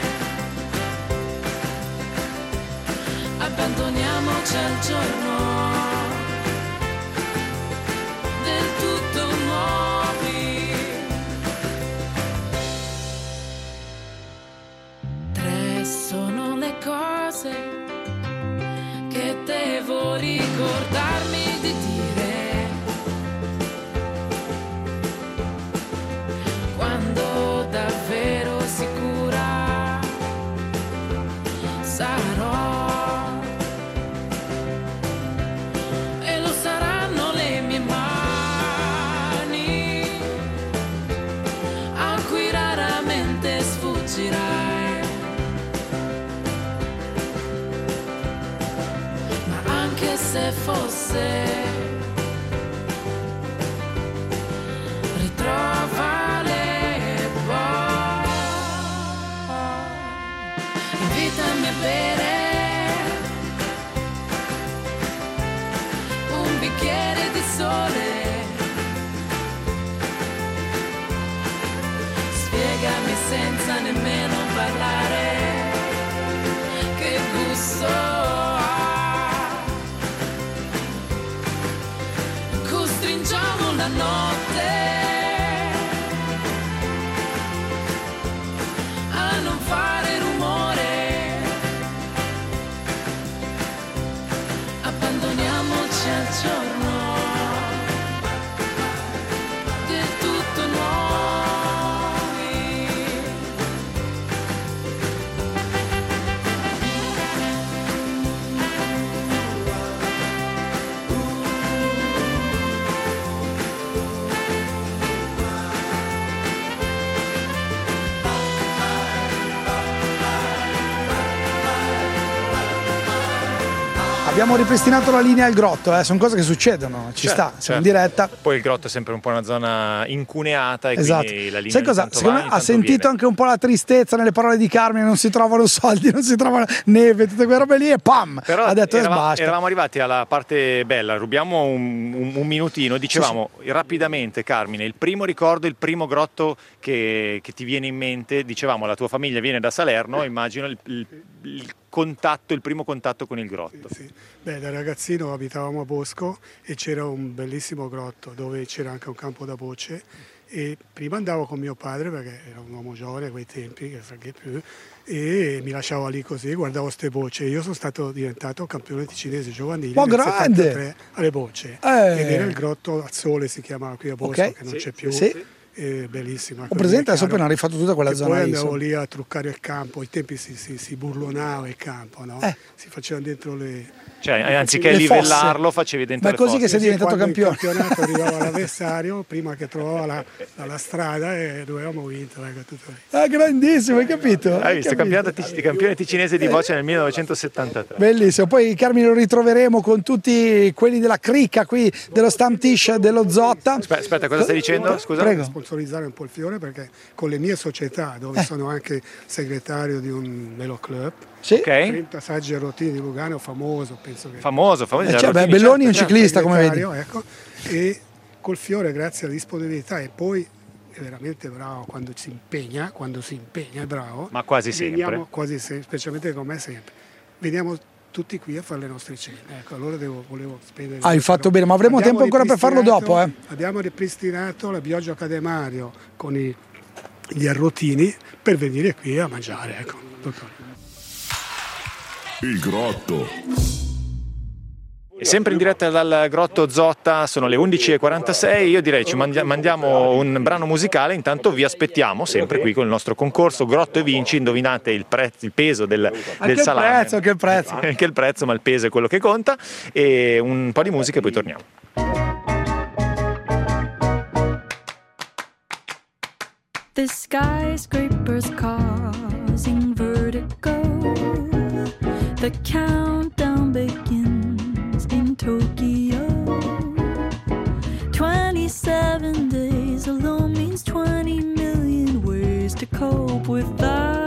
abbandoniamoci al giorno del tutto nuovi. Tre sono le cose che devo ricordarmi di dire quando davvero sicura sarò, e lo saranno le mie mani a cui raramente sfuggirai. Ma anche se fosse, ritrovale poi. Invitami a bere un bicchiere di sole. Spiegami senza nemmeno parlare che gusto ha. Costringiamo la notte a non fare rumore, abbandoniamoci al giorno del tutto nuovi. Abbiamo ripristinato la linea al grotto, eh. Sono cose che succedono, ci Certo, sta, siamo in certo. diretta. Poi il grotto è sempre un po' una zona incuneata e Esatto. quindi la linea Sai di cosa? tanto Secondo va, me ogni ha tanto sentito viene. anche un po' la tristezza nelle parole di Carmine, non si trovano soldi, non si trovano neve, tutte quelle robe lì e pam! Però ha detto eravamo, basta. eravamo arrivati alla parte bella, rubiamo un, un- un minutino, dicevamo rapidamente Carmine, il primo ricordo, il primo grotto che, che ti viene in mente, dicevamo la tua famiglia viene da Salerno, immagino il, il- il contatto, il primo contatto con il grotto. Sì. Beh, da ragazzino abitavamo a Bosco e c'era un bellissimo grotto dove c'era anche un campo da bocce, e prima andavo con mio padre perché era un uomo giovane a quei tempi, che sa che più, e mi lasciava lì così, guardavo ste bocce. Io sono stato diventato campione ticinese giovanile Ma nel grande! settantatré alle bocce, Eh. ed era il grotto Azzole, si chiamava qui a Bosco, Ok. che non Sì, c'è più. sì. È bellissima. Ho presente, adesso appena rifatto tutta quella Che zona poi lì, andavo insomma. lì a truccare il campo, ai tempi si, si, si burlonava il campo, no? Eh. Si facevano dentro le... Cioè, anziché Le fosse. livellarlo, facevi dentro Ma è le così che fosse. sei diventato Quando campione. il campionato arrivava l'avversario, prima che trovava la, la strada, e dovevamo vincere. Ecco, tutto lì. Ah, grandissimo, hai capito? Hai visto, capito? campionato tic- campione ticinese di voce nel millenovecentosettantatré. Bellissimo, poi Carmine lo ritroveremo con tutti quelli della cricca qui dello Stamp Tish dello Zotta. Aspetta, aspetta, cosa stai dicendo? Scusa. Prego. Sponsorizzare un po' il fiore, perché con le mie società, dove Eh. sono anche segretario di un Velo Club, Sì. Ok. trenta saggi e rotini di Lugano, famoso, penso che... Famoso, famoso. Eh, già cioè, beh, Rottini, Belloni è un certo, ciclista, come vedi. segretario, ecco, e col fiore, grazie alla disponibilità, e poi è veramente bravo quando si impegna, quando si impegna è bravo. Ma quasi sempre. Veniamo quasi sempre, specialmente con me sempre. Veniamo tutti qui a fare le nostre cene. Ecco, allora devo, volevo spendere. Hai fatto bene, ma avremo Abbiamo tempo ancora per farlo dopo, eh. ripristinato- Abbiamo ripristinato la Biogio Cademario con i- gli arrotini per venire qui a mangiare, ecco. Tutto. Il grotto. E sempre in diretta dal Grotto Zotta, sono le undici e quarantasei, io direi ci mandi- mandiamo un brano musicale, intanto vi aspettiamo sempre qui con il nostro concorso Grotto e Vinci, indovinate il, prezzo, il peso del, del salame. Anche il prezzo, anche il prezzo. Anche il prezzo, ma il peso è quello che conta, e un po' di musica e poi torniamo. The skyscrapers causing vertigo. The countdown begins in Tokyo. twenty-seven days alone means twenty million ways to cope without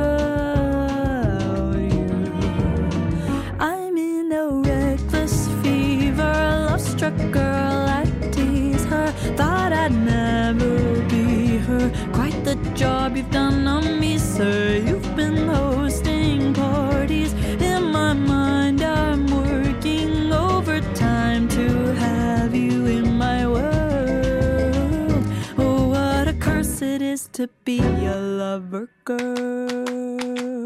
you. I'm in a reckless fever, love-struck girl, I tease her. Thought I'd never be her. Quite the job you've done on me, sir. You've been hosting parties. In my mind I'm working overtime to have you in my world. Oh, what a curse it is to be a lover girl.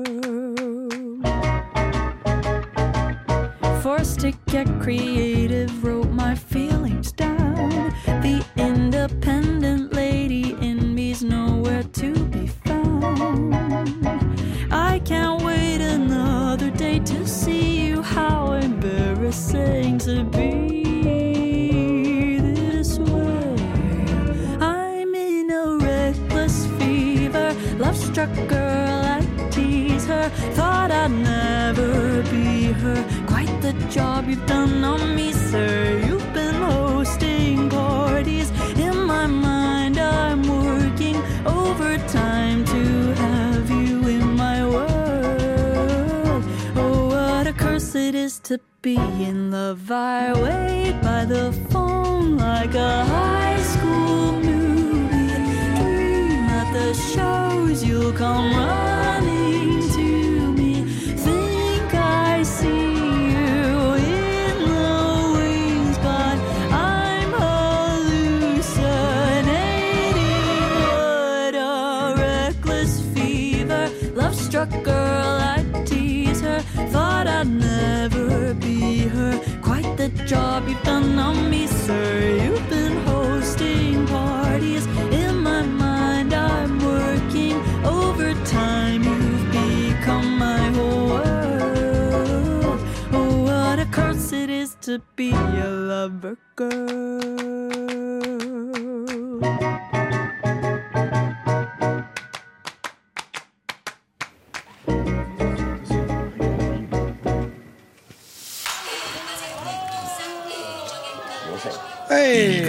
Forced to get creative, wrote my feelings down. The independent lady in me's nowhere to be found. I can't wait another day to see you. How embarrassing to be this way. I'm in a reckless fever, love-struck girl, I tease her. Thought I'd never be her. Quite the job you've done on me, sir. You've been hosting parties. In my mind I'm working overtime to have you in my world. Oh, what a curse it is to be in love. I wait by the phone like a high school movie. Dream at the shows you'll come running to me. Think I see you in the wings, but I'm hallucinating. What a reckless fever, love-struck girl, I tease her. Thought I'd never be her. Quite the job you've done on me, sir. You've been hosting parties. In my mind I'm working overtime. You've become my whole world. Oh, what a curse it is to be a lover girl. Ehi.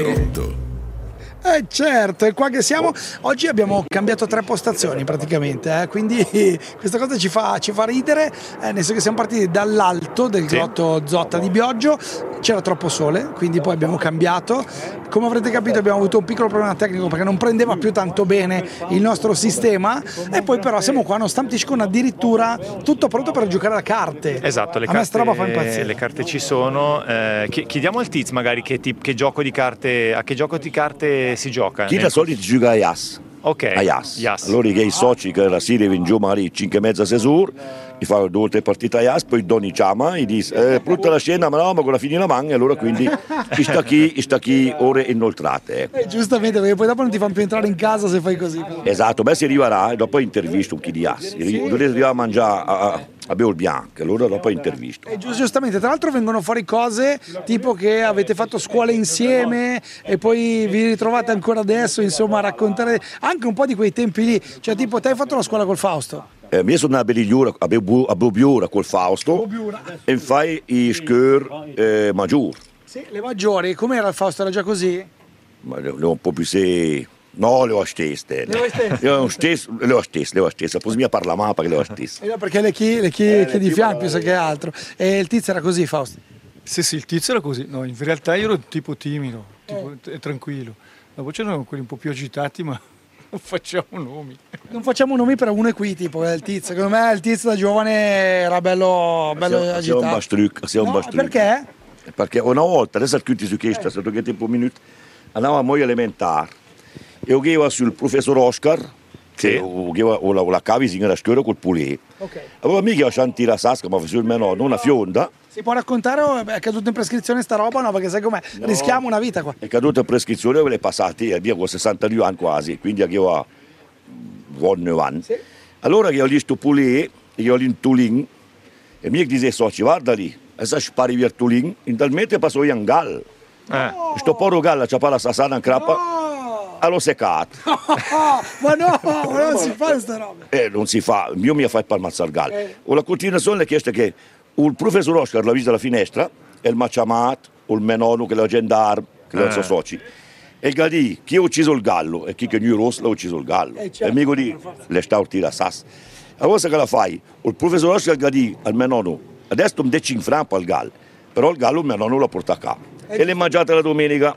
Eh certo, è qua che siamo. Oggi abbiamo cambiato tre postazioni praticamente, eh? Quindi questa cosa ci fa, ci fa ridere, eh, nel senso che siamo partiti dall'alto del Sì. Grotto Zotta di Bioggio, c'era troppo sole, quindi poi abbiamo cambiato. Come avrete capito abbiamo avuto un piccolo problema tecnico perché non prendeva più tanto bene il nostro sistema, e poi però siamo qua a uno Stammtisch con addirittura tutto pronto per giocare a carte. Esatto, le a me sta roba fa carte, impazzire. le carte ci sono. Eh, chi- chiediamo al Tiz magari che, tip- che gioco di carte, a che gioco di carte si gioca. Chi Nel- da solito gioca a Ias. Ok, A Ias. Ias. Allora che i soci che la sera vengono giù magari cinque e mezza, sei ore, gli fanno due o tre partite a Ias, poi Doni chiama e dice eh, pronta la scena, ma no, ma con la fine la mano, e allora quindi ci sta chi, ci sta chi ore inoltrate. Ecco. Eh, giustamente, perché poi dopo non ti fanno più entrare in casa se fai così. Esatto, beh si arriverà e dopo intervisto un chi di Ias. Dovete arrivare a mangiare a, a, a Beol Bianco, allora dopo intervisto. Eh, giu- giustamente, tra l'altro vengono fuori cose tipo che avete fatto scuola insieme e poi vi ritrovate ancora adesso, insomma, a raccontare anche un po' di quei tempi lì. Cioè, tipo, te hai fatto la scuola col Fausto? Eh, io sono a Berigliura, a Bebu- a Bobiura col Fausto e fai i scur eh, maggiori. Sì, le maggiori. Com'era il Fausto? Era già così? Ma le, le ho un po' più se... No, le ho stesse. Le ho stesse? Le ho stesse, le ho stesse, le ho stesse. Poi mi parla ma perché le ho stesse. Eh, no, perché le chi, le chi, Eh, chi le di chi fianco, parla- sa che altro. E il tizio era così, Fausto? Sì, sì, il tizio era così. No, in realtà io ero tipo timido, tipo, e tranquillo. Dopo c'erano quelli un po' più agitati, ma non facciamo nomi. Non facciamo nomi, però uno è qui, tipo, è il tizio. Secondo me il tizio da giovane era bello, bello Siamo un agitato. bastruc, siamo un No, bastruc. perché? Perché una volta, adesso al chiuso su questo, è stato che tempo un minuto, andavamo a elementare e io sul professor Oscar, Che o, o, la, o la cavi in la scuola col pulì. Ok. Allora mica ho sentito la sasca, ma facevo il menò, non una fionda. Si può raccontare o è caduto in prescrizione sta roba? No, perché sai com'è? No. Rischiamo una vita qua. È caduta in prescrizione, ve le passati, abbiamo con sessantadue anni quasi, quindi io ho buon anni. Sì. Allora io ho visto pulì, io ho l'intulin, e mi dice soci, guarda lì, e se spari via il tulin, intalmente passo io in gal. Eh. Sto poro galla, c'ha la sassana in crappa. No. Allo seccato. Ma no, ma non si fa questa roba. Eh, non si fa, io mi ha fatto il mazzargal. Eh. O la continuazione è chiesta che il professor Oscar l'ha vista dalla finestra, e il Maciamat, o il Menonu, che è la gendarme, che è il suo soci. E il gadì, chi ha ucciso il gallo? E chi che New Ross l'ha ucciso il gallo. Eh, certo. E mi dice, le sta urtando la sass. Allora che la fai? Il professor Oscar gadì al Menonu, adesso mi dice in frampa al gallo, però il gallo il Menonu lo porta a capo. E le mangiate la domenica.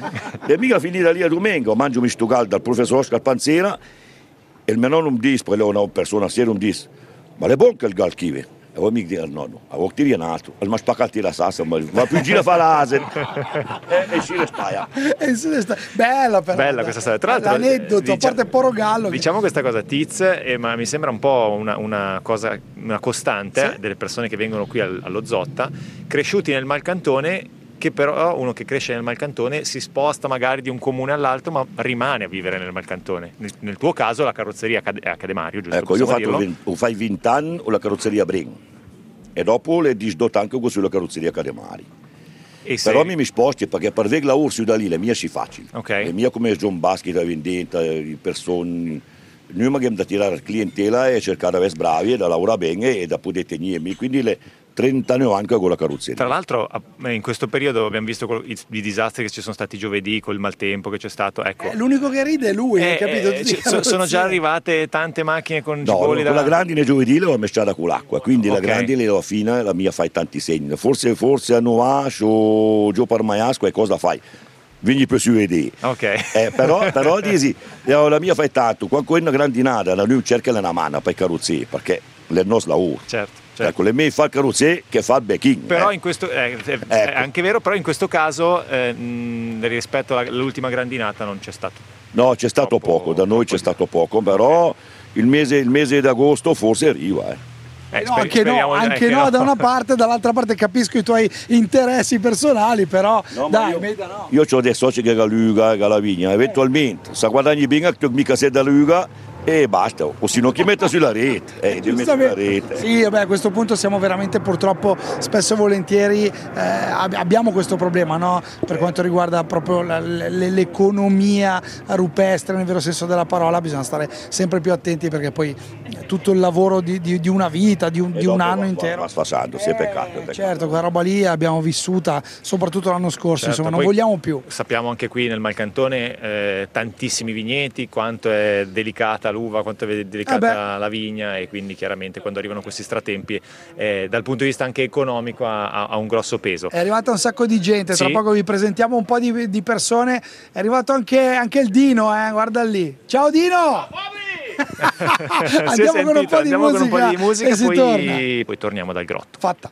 E mica finita lì la domenica, mangio mi sto caldo dal professor Oscar Panzera e il mio nonno mi dice, perché una persona seria mi dice, ma le buone che il gal chive? E poi mi dice al nonno, a volte ti è nato, ma spaccati la sassa, ma va più gira fa l'ase. E si resta. E si resta. Bella però. Bella questa storia. Tra l'altro, l'aneddoto, diciamo, a parte Porogallo. Diciamo questa cosa Tiz, eh, ma mi sembra un po' una, una cosa, una costante sì. delle persone che vengono qui al, allo Zotta, cresciuti nel Malcantone, che però uno che cresce nel Malcantone si sposta magari di un comune all'altro, ma rimane a vivere nel Malcantone. Nel, nel tuo caso la carrozzeria è a Cademario, giusto? Ecco, io ho fatto venti, ho fai venti anni o la carrozzeria a Bren e dopo le disdotto anche sulla carrozzeria a Cademario. E però se... mi sposti perché per vedere la Ursu da lì le mie si facili. Okay. Le mie come John Baschi da vendetta, le persone... Noi abbiamo da tirare la clientela e cercare di essere bravi e da lavorare bene e da poter tenermi. Quindi le trenta anni ho anche con la carrozzeria. Tra l'altro in questo periodo abbiamo visto i, i disastri che ci sono stati giovedì col maltempo che c'è stato. Ecco. Eh, l'unico che ride è lui, eh, hai capito? Eh, c- sono già arrivate tante macchine con no, cipolli. No, da... la grandine giovedì l'ho mesciata con l'acqua, quindi okay. La grandine alla fine la mia fai tanti segni. Forse, forse a Noash o Gio Parmaiasco e cosa fai? Vigni per su vedere. Okay. Eh, però, però dici, la mia fai tanto, quando è una grandinata, noi cerca una mano per i carrozzieri, perché le nostre lavoro. Certo, certo. Ecco, le mie fa il carrozziere che fa il backing. Però eh. in questo, eh, è, ecco. è anche vero, però in questo caso eh, mh, rispetto all'ultima grandinata non c'è stato. No, c'è stato troppo, poco, da noi c'è stato poco, però il mese, il mese d'agosto forse arriva. Eh. Eh, no, anche no, anche no, no da una parte, dall'altra parte capisco i tuoi interessi personali, però no, dai, io, meda no. Io ho dei soci che Galuga e Galavigna, eventualmente, se guadagni bene, mica sei da Luga e basta, o se no chi metta sulla rete, eh, devi mettere sulla rete. Sì, vabbè, a questo punto siamo veramente purtroppo spesso e volentieri eh, abbiamo questo problema, no? Per quanto riguarda proprio la, l'economia rupestre nel vero senso della parola, bisogna stare sempre più attenti perché poi tutto il lavoro di, di, di una vita, di un, di un anno va, intero. Va sfasando, si è peccato, è peccato. Certo, quella roba lì abbiamo vissuta soprattutto l'anno scorso, certo, insomma non vogliamo più. Sappiamo anche qui nel Malcantone eh, tantissimi vigneti, quanto è delicata l'uva, quanto è delicata eh la vigna e quindi chiaramente quando arrivano questi stratempi eh, dal punto di vista anche economico ha, ha un grosso peso. È arrivato un sacco di gente, tra sì. poco vi presentiamo un po' di, di persone, è arrivato anche, anche il Dino, eh, guarda lì. Ciao Dino! Andiamo, sentito, con un po' di andiamo musica, con un po' di musica e poi, torna. poi torniamo dal grotto. Fatta.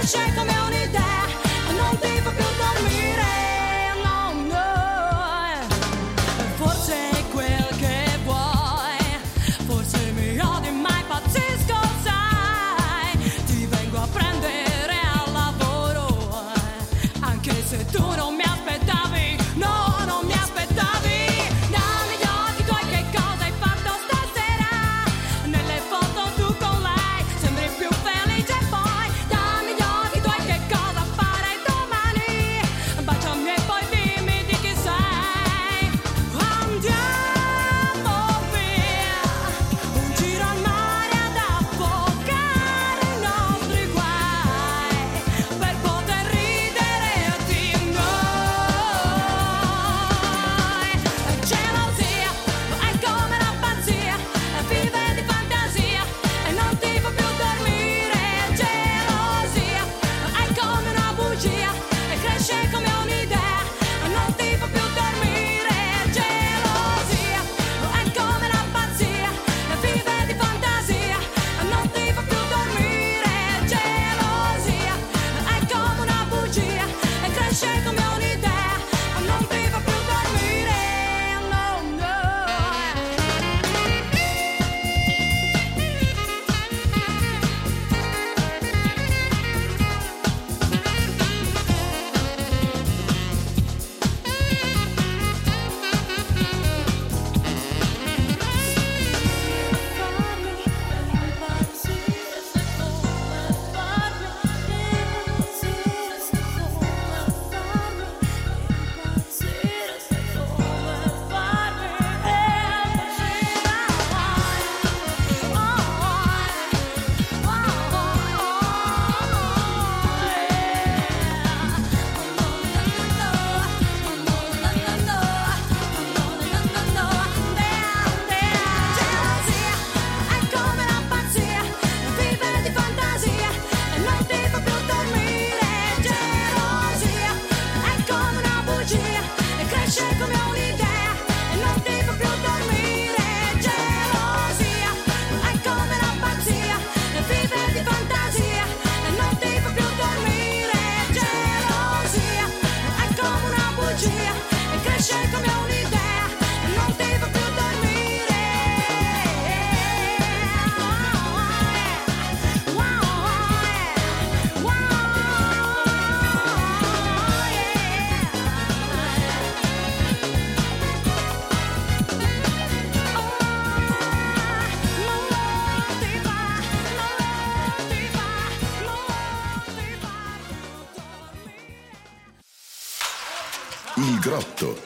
cresce come un'idea, non ti fa più dormire, no, no. Forse è quel che vuoi, forse mi odi ma impazzisco, sai, ti vengo a prendere al lavoro, anche se tu non mi aspettavi, no, non mi aspettavi. Dammi gli occhi tuoi, che cosa hai fatto stasera, nelle foto tu con lei sembri più felice, poi dammi gli occhi tuoi, che cosa farai domani, baciami e poi dimmi di chi sei. Andiamo via, un giro al mare ad affogare i nostri guai, per poter ridere di noi. Gelosia è come la pazzia, vive di fantasia e non ti fa più dormire. Gelosia è come una bugia e cresce come un'idea, non ti fa più dormire. Gelosia è come la pazzia, vive di fantasia e non ti fa più dormire. Gelosia è come una bugia e cresce come un'idea, non ti fa più dormire, no, no. Gelosia è come la pazzia, vive di fantasia e non ti fa più dormire. Gelosia è come una bugia e cresce come un'idea e non ti fa più dormire. Gelosia è come la pazzia, vive di fantasia e non ti fa più dormire. Gelosia è come una bugia e cresce come un'idea e non ti fa più dormire. Il Grotto.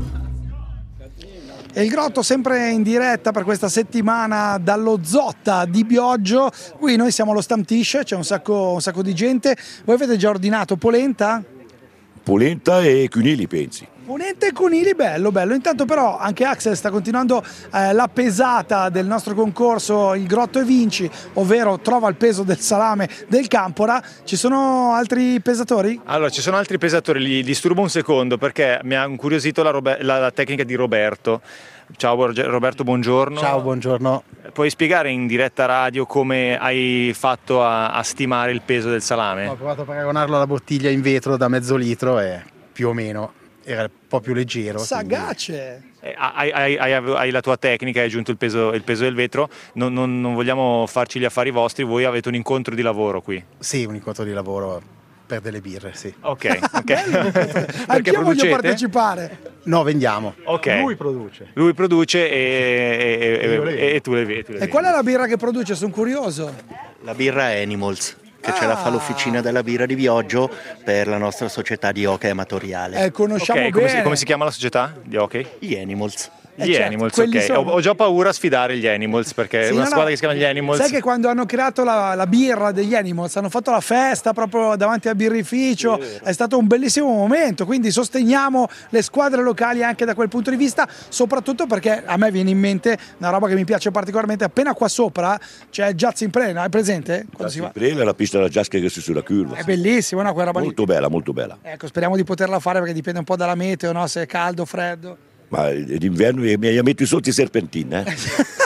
E il Grotto sempre in diretta per questa settimana dallo Zotta di Bioggio. Qui noi siamo allo Stammtisch, c'è un sacco, un sacco di gente. Voi avete già ordinato polenta? Polenta e cunili, pensi? Polenta e conili, bello, bello. Intanto però anche Axel sta continuando eh, la pesata del nostro concorso Il Grotto e Vinci, ovvero trova il peso del salame del Campora. Ci sono altri pesatori? Allora, ci sono altri pesatori, li disturbo un secondo perché mi ha incuriosito la, Robe- la, la tecnica di Roberto. Ciao Borge- Roberto, buongiorno. Ciao, buongiorno. Puoi spiegare in diretta radio come hai fatto a, a stimare il peso del salame? Ho provato a paragonarlo alla bottiglia in vetro da mezzo litro e più o meno era un po' più leggero. Sagace! Eh, hai, hai, hai, hai la tua tecnica, hai aggiunto il peso, il peso del vetro, non, non, non vogliamo farci gli affari vostri, voi avete un incontro di lavoro qui. Sì, un incontro di lavoro per delle birre, sì. Ok, ok. Anch'io voglio partecipare. No, vendiamo. Ok. Lui produce. Lui produce e, e, e, e tu le vedi. E qual è la birra che produce? Sono curioso. La birra Animals, che Ah. ce la fa l'officina della birra di Bioggio per la nostra società di hockey amatoriale. Eh, conosciamo Ok, come si, bene. come si chiama la società di hockey? Gli Animals. Eh, Gli certo, Animals, quelli ok. sono. Ho, ho già paura a sfidare gli Animals perché Sì, una no, squadra no. che si chiama gli Animals. Sai che quando hanno creato la, la birra degli Animals hanno fatto la festa proprio davanti al birrificio, è stato un bellissimo momento, quindi sosteniamo le squadre locali anche da quel punto di vista, soprattutto perché a me viene in mente una roba che mi piace particolarmente, appena qua sopra c'è Jazz in Prena, hai presente? Quando si va? Prima la pista della Giasca che si sulla curva. È bellissimo, no? Quella roba lì. Molto bella, molto bella. Ecco, speriamo di poterla fare perché dipende un po' dalla meteo, no? Se è caldo, freddo. Ma d'inverno mi mi metto sotto i serpentini, eh?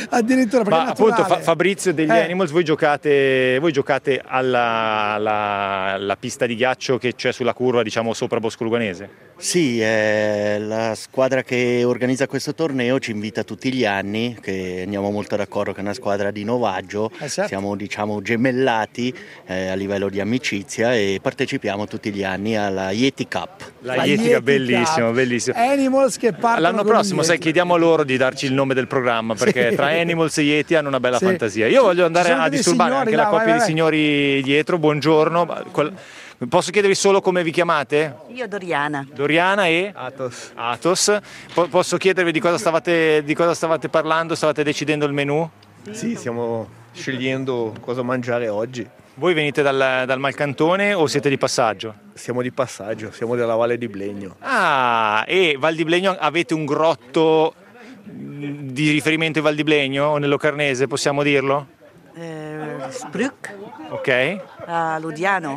addirittura perché Ma è appunto naturale. Fa- Fabrizio degli Eh. Animals, voi giocate, voi giocate alla, alla- alla pista di ghiaccio che c'è sulla curva, diciamo, sopra Bosco Luganese? Sì, eh, la squadra che organizza questo torneo ci invita tutti gli anni, che andiamo molto d'accordo che è una squadra di Novaggio, Eh, certo. siamo diciamo gemellati eh, a livello di amicizia e partecipiamo tutti gli anni alla Yeti Cup. La, La Yeti, Yeti bellissimo, Cup. bellissimo. Animals che partono L'anno con prossimo, gli sai, Yeti. chiediamo a loro di darci il nome del programma, perché Sì. tra Animals e Yeti hanno una bella Sì. fantasia. Io voglio andare Ci sono a dei disturbare signori anche là, la coppia vai, di vai. signori dietro. Buongiorno. Qual- Posso chiedervi solo come vi chiamate? Io Doriana. Doriana e? Athos. Athos. Po- posso chiedervi di cosa stavate, di cosa stavate parlando? Stavate decidendo il menù? Sì, stiamo scegliendo cosa mangiare oggi. Voi venite dal, dal Malcantone o siete di passaggio? Siamo di passaggio, siamo della Valle di Blegno. Ah, e Val di Blegno avete un grotto mh, di riferimento in Val di Blegno o nell'Ocarnese, possiamo dirlo? Eh, Sprück, Ok. a Ludiano.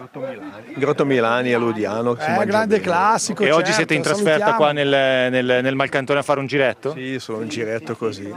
Grotto Milani a Ludiano. si Eh, mangia grande bene. classico. E oggi certo, siete in trasferta salutiamo. qua nel, nel, nel Malcantone a fare un giretto? Sì, solo un giretto così.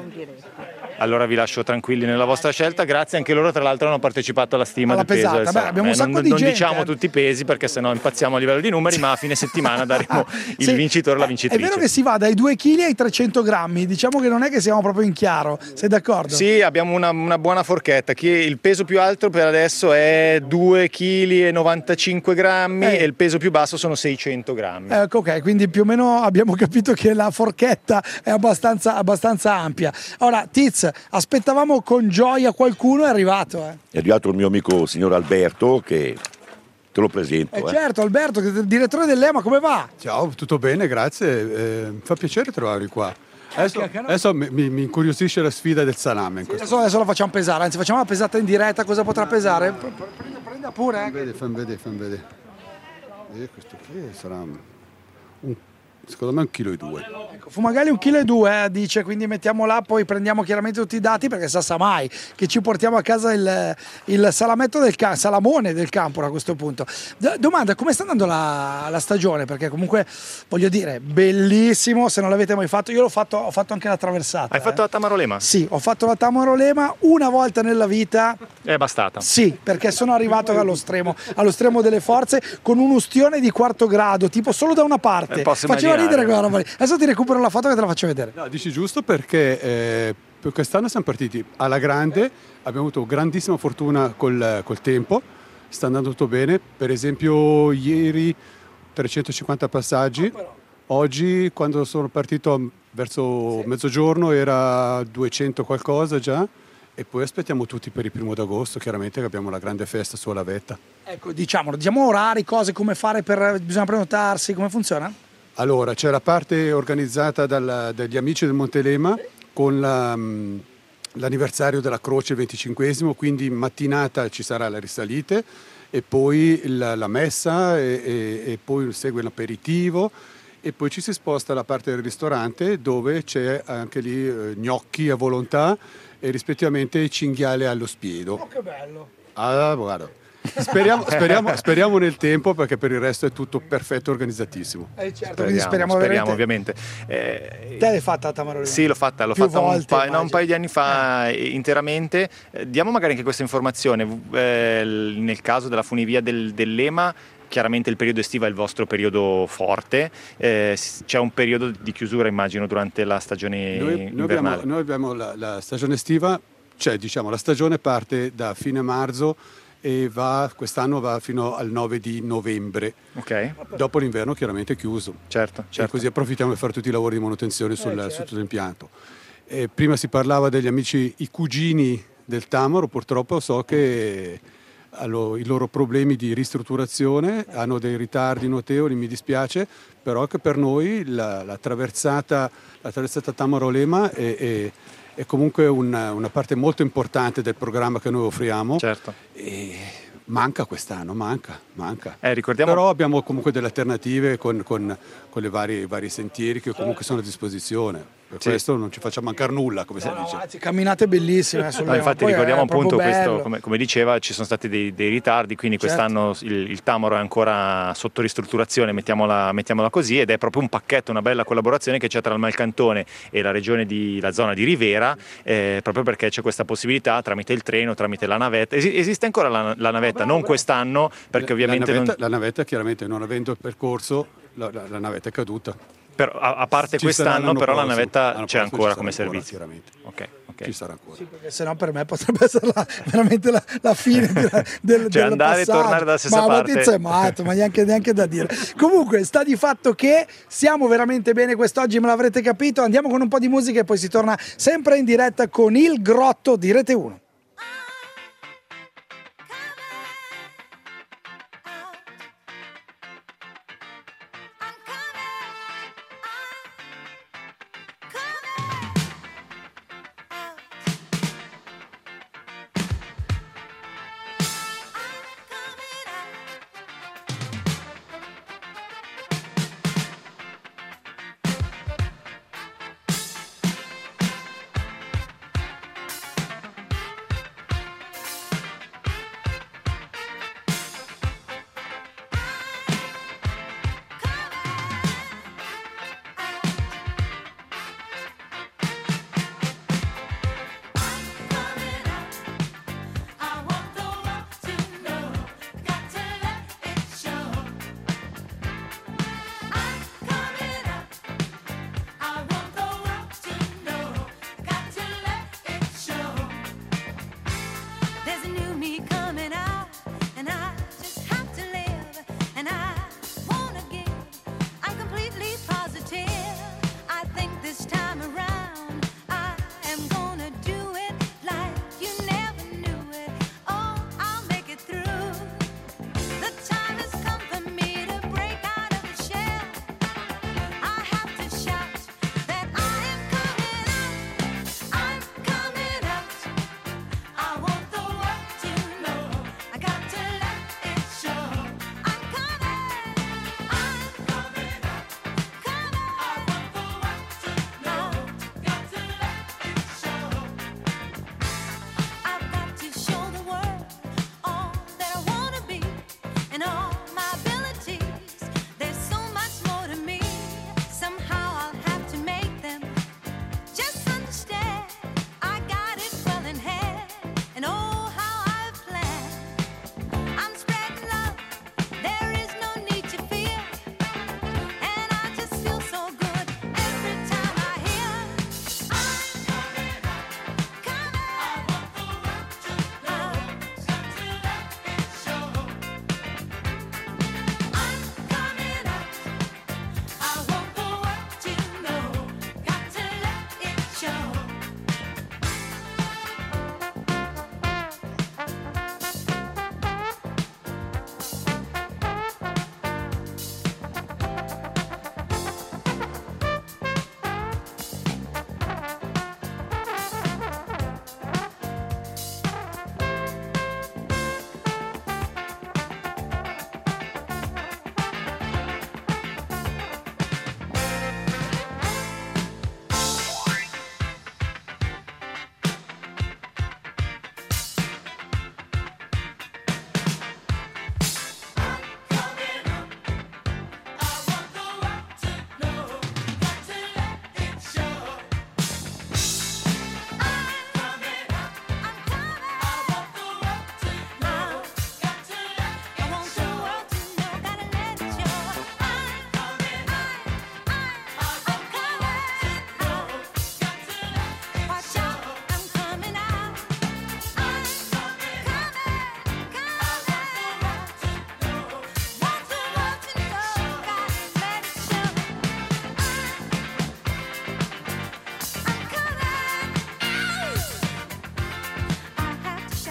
Allora vi lascio tranquilli nella vostra scelta, grazie. Anche loro tra l'altro hanno partecipato alla stima Alla del peso pesata. del Beh, salame. abbiamo un Eh, sacco non, di non gente, diciamo eh. tutti i pesi perché sennò impazziamo a livello di numeri, ma a fine settimana daremo il Sì. vincitore o la È vincitrice. vero che si va dai due chili ai trecento grammi, diciamo che non è che siamo proprio in chiaro, sei d'accordo? Sì, abbiamo una, una buona forchetta. Chi- Il peso più alto per adesso è due virgola novantacinque grammi Eh. e il peso più basso sono seicento grammi. Ecco, ok, quindi più o meno abbiamo capito che la forchetta è abbastanza, abbastanza ampia. Ora, Tiz, aspettavamo con gioia qualcuno, è arrivato. Eh. È arrivato il mio amico signor Alberto che te lo presento. Eh eh. certo, Alberto, che è il direttore dell'E M A, come va? Ciao, tutto bene, grazie. Eh, mi fa piacere trovarvi qua. Adesso, adesso mi, mi- mi incuriosisce la sfida del salame. In questo Adesso, adesso la facciamo pesare, anzi facciamo la pesata in diretta, cosa potrà pesare? P- p- Prenda, prenda pure. Fammi Eh. vedere, fammi vedere, fammi vedere. Eh, questo qui sarà un, un- secondo me un chilo e due. Ecco, Fumagalli un chilo e due, eh, dice, quindi mettiamo là, poi prendiamo chiaramente tutti i dati perché sa sa mai che ci portiamo a casa il, il salametto del campo, salamone del campo a questo punto. D- domanda, come sta andando la, la stagione? Perché comunque, voglio dire, bellissimo, se non l'avete mai fatto, io l'ho fatto, ho fatto anche la traversata. Hai fatto la Tamarolema? Sì, ho fatto la Tamarolema una volta nella vita. È bastata. Sì, perché sono arrivato allo stremo, allo stremo delle forze con un ustione di quarto grado, tipo solo da una parte. Eh, posso Faceva immaginare. ridere quella roba lì. Adesso ti recupero la foto che te la faccio vedere. No, dici giusto perché eh, per quest'anno siamo partiti alla grande, abbiamo avuto grandissima fortuna col, col tempo, sta andando tutto bene. Per esempio ieri trecentocinquanta passaggi, oggi quando sono partito verso mezzogiorno era duecento qualcosa già. E poi aspettiamo tutti per il primo d'agosto, chiaramente che abbiamo la grande festa su alla vetta. Ecco, diciamolo, diciamo orari, cose, come fare per... bisogna prenotarsi, come funziona? Allora, c'è la parte organizzata dal- dagli amici del Montelema con la, mh, l'anniversario della Croce, il venticinquesimo, quindi in mattinata ci sarà la risalite e poi la, la messa e, e- e poi segue l'aperitivo e poi ci si sposta alla parte del ristorante dove c'è anche lì eh, gnocchi a volontà e rispettivamente cinghiale allo spiedo. Oh, che bello! Ah, guarda. Speriamo, speriamo, speriamo nel tempo perché per il resto è tutto perfetto, organizzatissimo. Eh, certo, quindi speriamo, speriamo veramente. ovviamente. Eh, Te l'hai fatta la Tamarolema? Sì, l'ho fatta, l'ho Più fatta un, volte, pa- no, un immagino. paio di anni fa eh, interamente. Eh, diamo magari anche questa informazione. Eh, l- nel caso della funivia del, dell'E M A, chiaramente il periodo estivo è il vostro periodo forte. Eh, s- c'è un periodo di chiusura, immagino, durante la stagione Noi, noi invernale. abbiamo, noi abbiamo la, la stagione estiva, cioè diciamo la stagione parte da fine marzo e va, quest'anno va fino al nove di novembre. Ok. Dopo l'inverno chiaramente è chiuso. Certo, E certo. così approfittiamo per fare tutti i lavori di manutenzione sul, certo. su tutto l'impianto. E prima si parlava degli amici, i cugini del Tamaro, purtroppo so che hanno i loro problemi di ristrutturazione, hanno dei ritardi notevoli, mi dispiace, però che per noi la, la traversata, la traversata Tamaro-Lema è, è, è comunque una, una parte molto importante del programma che noi offriamo. Certo. E manca quest'anno, manca, manca. Eh, ricordiamo... Però abbiamo comunque delle alternative con, con, con le varie, vari sentieri che comunque sono a disposizione. Per Sì. questo non ci faccia mancare nulla, come si No, no, dice. anzi, camminate bellissime eh, sul No, Leone. infatti Poi ricordiamo è appunto proprio questo, bello. come, come diceva, ci sono stati dei, dei ritardi, quindi Certo. quest'anno il, il Tamaro è ancora sotto ristrutturazione, mettiamola, mettiamola così, ed è proprio un pacchetto, una bella collaborazione che c'è tra il Malcantone e la regione di, la zona di Rivera, eh, proprio perché c'è questa possibilità tramite il treno, tramite la navetta. Esi- esiste ancora la, la navetta, non quest'anno, perché ovviamente la navetta, non... la navetta chiaramente non avendo il percorso, la, la- la navetta è caduta. Però, a, a parte Ci sarà quest'anno, l'anno però la prossimo. navetta L'anno c'è prossimo ancora ci come sarà ancora, servizio. chiaramente. Ok, ok. Ci sarà ancora. Sì, perché sennò per me potrebbe essere la- veramente la, la fine della- del, Cioè, del andare e passaggio. tornare dalla stessa ma parte. Matizio è matto, ma neanche, neanche da dire. Comunque sta di fatto che siamo veramente bene quest'oggi, me l'avrete capito. Andiamo con un po' di musica e poi si torna sempre in diretta con Il Grotto di Rete uno. There's a new me coming out, and I just have to live, and I wanna give. I'm completely positive. I think this time around I am gonna do it like you never knew it. Oh, I'll make it through. The time has come for me to break out of the shell. I have to shout that I am coming out. I'm coming out. I want the world to know. I got to let it show. I'm coming. I'm coming out. Coming. I want the world to know. Got to let it show. I've got to show the world all that I want to be and all my abilities. There's so much more to me. Somehow I'll have to make them just understand. I got it well in hand, and oh, how I've planned. I'm spreading love, there is no need to fear, and I just feel so good every time I hear I'm coming out, coming. I want the world to know, got to let it show. I'm coming out, I want the world to know, got to let it show.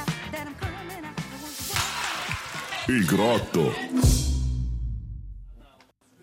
Il Grotto.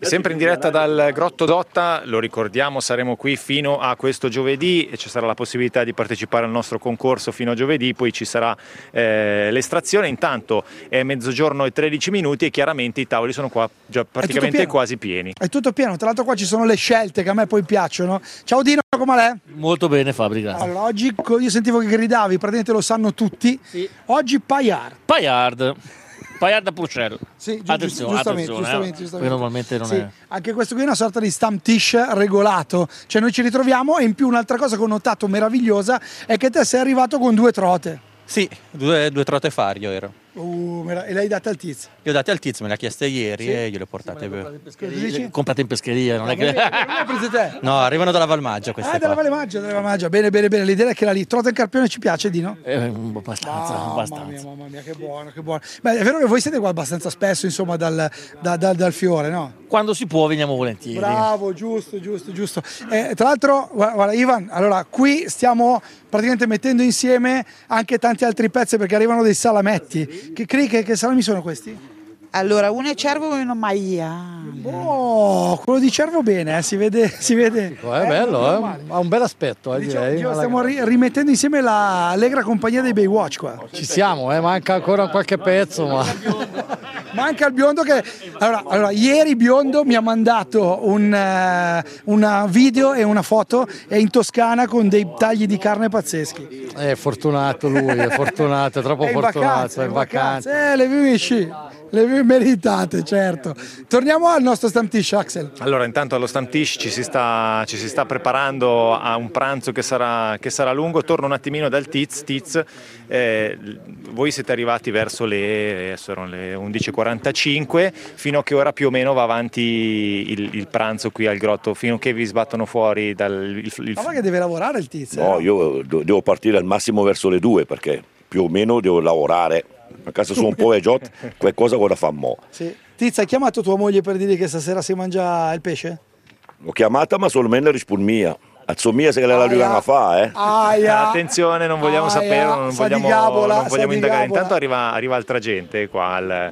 Sempre in diretta dal Grotto Dotta, lo ricordiamo, saremo qui fino a questo giovedì e ci sarà la possibilità di partecipare al nostro concorso fino a giovedì, poi ci sarà eh, l'estrazione. Intanto è mezzogiorno e tredici minuti e chiaramente i tavoli sono qua già praticamente quasi pieni. È tutto pieno, tra l'altro qua ci sono le scelte che a me poi piacciono. Ciao Dino, come l'è? Molto bene Fabri, grazie. Allora, oggi io sentivo che gridavi, praticamente lo sanno tutti. Sì. Oggi Payard. Payard. Payard a Purcell. Sì, attenzione, giustamente, attenzione, giustamente, eh. giustamente. Normalmente non sì, è. Anche questo qui è una sorta di Stammtisch regolato, cioè noi ci ritroviamo e in più un'altra cosa che ho notato meravigliosa è che te sei arrivato con due trote. Sì, due, due trote fario ero. Uh, e le hai date al tizio? Io ho date al tizio, me le ha chieste ieri sì. e gliele ho portate. Dici? Comprate in pescheria, non è che... Non le hai prese te? No, arrivano dalla Valmaggia queste Ah, dalla qua. Valmaggia, dalla Valmaggia. Bene, bene, bene. L'idea è che la lì, trota in carpione ci piace, Dino? Eh, abbastanza, Mamma abbastanza. mia, mamma mia, che buono, che buono. Beh, è vero che voi siete qua abbastanza spesso, insomma, dal, da, da, dal fiore, no? Quando si può veniamo volentieri. Bravo, giusto, giusto, giusto. Eh, tra l'altro, guarda, guarda, Ivan, allora qui stiamo praticamente mettendo insieme anche tanti altri pezzi perché arrivano dei salametti. Che, che, che, che salami sono questi? Allora, uno è cervo e uno maiale. Oh, quello di cervo bene, eh, si vede. Si vede è eh, bello, eh, ha un bel aspetto. Eh, diciamo, direi. diciamo, stiamo ri- rimettendo insieme la allegra compagnia dei Baywatch qua. Ci siamo, eh, manca ancora qualche pezzo. Ma... Manca il biondo che... Allora, allora, ieri Biondo mi ha mandato un uh, una video e una foto è in Toscana con dei tagli di carne pazzeschi. È fortunato lui, è fortunato, è troppo è in fortunato, vacanza, è in vacanza. vacanza. Eh, le vivisci, le vi meritate, certo. Torniamo al nostro Stammtisch, Axel. Allora, intanto allo Stammtisch ci si sta, ci si sta preparando a un pranzo che sarà, che sarà lungo. Torno un attimino dal Tiz. Tiz, eh, voi siete arrivati verso le, adesso erano le undici e quarantacinque, fino a che ora più o meno va avanti il, il pranzo qui al Grotto, fino a che vi sbattono fuori dal... Il, il... Ma che deve lavorare il Tiz? No, io devo partire al massimo verso le due perché più o meno devo lavorare. A casa sono un po' veggiot, qualcosa ora fa mo'. Sì. Tiz, hai chiamato tua moglie per dire che stasera si mangia il pesce? L'ho chiamata ma solamente risponde mia. Azzomia se che la arrivano a fare, eh. Aia. Attenzione, non vogliamo Aia. sapere, non Sa di vogliamo, gabola, non sa vogliamo di indagare. gabola. Intanto arriva, arriva altra gente qua al,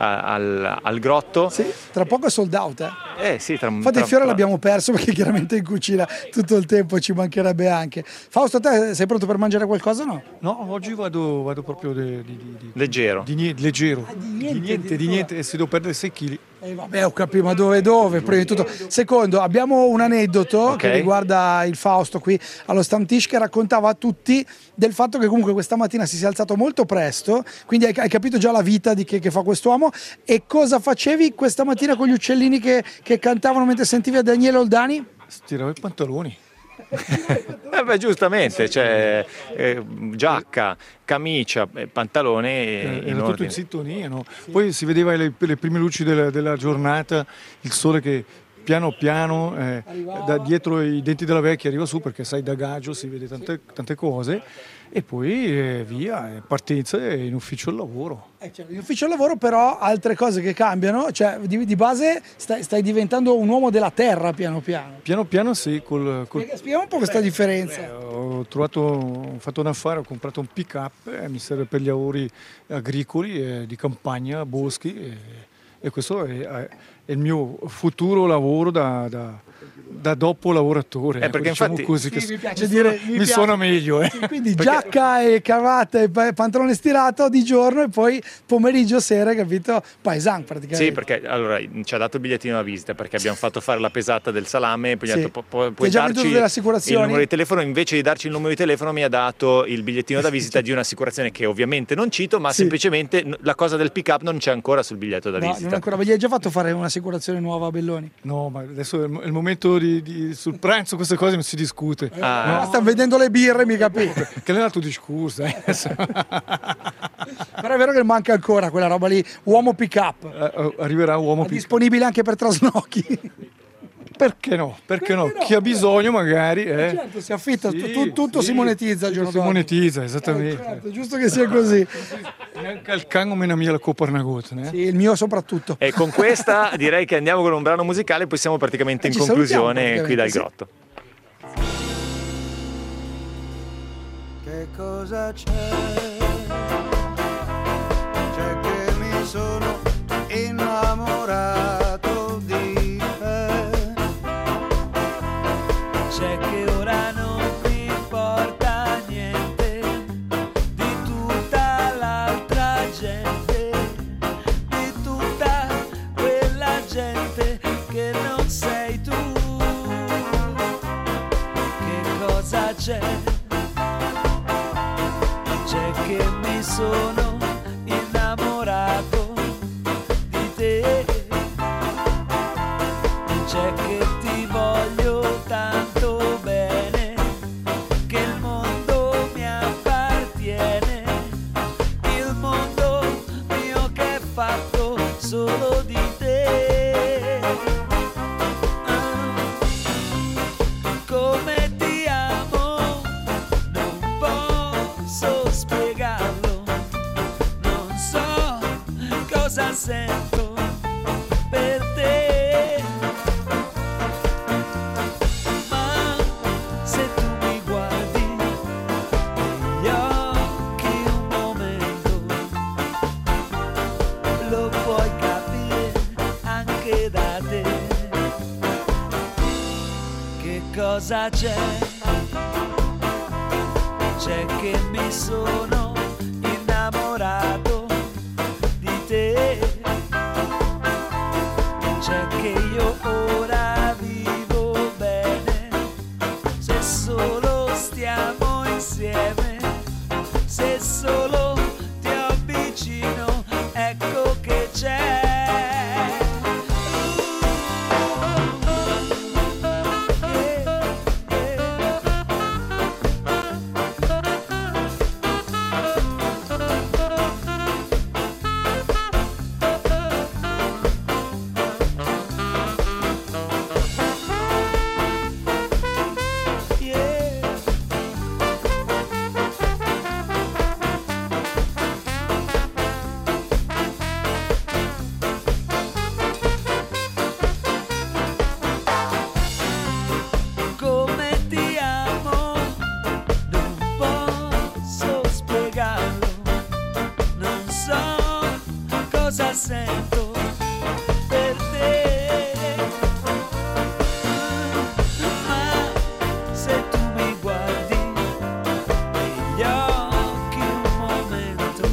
al, al Grotto. Sì, tra poco è sold out, eh. Eh sì, tra, Infatti tra, il fiore tra... l'abbiamo perso perché chiaramente in cucina tutto il tempo ci mancherebbe anche. Fausto, te sei pronto per mangiare qualcosa o no? No, oggi vado, vado proprio di, di, di, leggero. Di, niente, leggero. Ah, di niente, di niente, di niente, e se devo perdere sei chili. Eh, vabbè, ho capito, ma dove dove? Prima di tutto. Secondo, abbiamo un aneddoto Okay. che riguarda il Fausto qui allo Stammtisch che raccontava a tutti del fatto che comunque questa mattina si sia alzato molto presto, quindi hai, hai capito già la vita di che, che fa quest'uomo. E cosa facevi questa mattina con gli uccellini che, che cantavano mentre sentivi a Daniele Oldani? Stiravo i pantaloni. Eh beh, giustamente, cioè eh, giacca, camicia, eh, pantalone Eh, in era tutto ordine. in sintonia, no? Poi si vedeva le, le prime luci della, della giornata, il sole che piano piano eh, da dietro i denti della vecchia arriva su perché sai da gaggio si vede tante, tante cose e poi eh, via, eh, partenza e in ufficio al lavoro. Eh, cioè, in ufficio al lavoro però altre cose che cambiano, cioè di, di base stai, stai diventando un uomo della terra piano piano. Piano piano sì, col, col... Spieghiamo un po' questa differenza. Ho trovato, ho fatto un affare, ho comprato un pick up, eh, mi serve per gli lavori agricoli, eh, di campagna, boschi e, e questo è, è il mio futuro lavoro da, da, da dopo lavoratore. Eh, perché diciamo infatti- così, Sì, che mi piace mi dire- suona- mi mi piace. suona meglio. Eh. Sì, quindi giacca e cravatta e pa- pantalone stirato di giorno e poi pomeriggio sera, capito? Paesan praticamente. Sì, perché allora ci ha dato il bigliettino da visita perché abbiamo fatto fare la pesata del salame, poi gli ha Sì. detto "Pu- pu- Ti puoi hai già darci venduto delle il assicurazioni? numero di telefono", invece di darci il numero di telefono mi ha dato il bigliettino da visita di un'assicurazione che ovviamente non cito, ma Sì. semplicemente n- la cosa del pick up non c'è ancora sul biglietto da No, non visita. ancora, ma gli hai già fatto fare un'assicurazione nuova a Belloni? No, ma adesso è il mo- è il momento di, di- sul pranzo, queste cose non si discute. Ah. Ah, stanno vedendo le birre, mi capite? Che l'è dato discorso. Eh. Però è vero che manca ancora quella roba lì, uomo pick up. Eh, arriverà uomo È pick disponibile anche per traslochi. Perché no? Perché, no? Chi ha bisogno magari. Eh. Certo, si affitta, Sì, tu- tu- tutto sì, si monetizza il tutto giorno si dopo. monetizza, esattamente. Eh, certo, giusto che sia così. Neanche al cango me ne mia la Coparnagot. Eh? Sì, il mio soprattutto. E con questa direi che andiamo con un brano musicale e poi siamo praticamente Eh, in ci salutiamo conclusione qui dal praticamente, Grotto. Che cosa c'è? C'è che mi sono innamorato di gente, di tutta quella gente che non sei tu. Che cosa c'è? C'è che mi sono innamorato di te, c'è che ti voglio tanto bene, che il mondo mi appartiene, il mondo mio che è fatto solo di te. Ah, come ti amo, non posso spiegarlo, non so cosa sento per te, ma se tu mi guardi negli occhi un momento, lo puoi capire anche da te. Che cosa c'è? C'è che mi sono innamorato di te, c'è che io ora vivo bene, se solo stiamo insieme, se solo ti avvicino, ecco che c'è. Come ti amo, non posso spiegarlo, non so cosa sento per te, ma se tu mi guardi negli occhi un momento,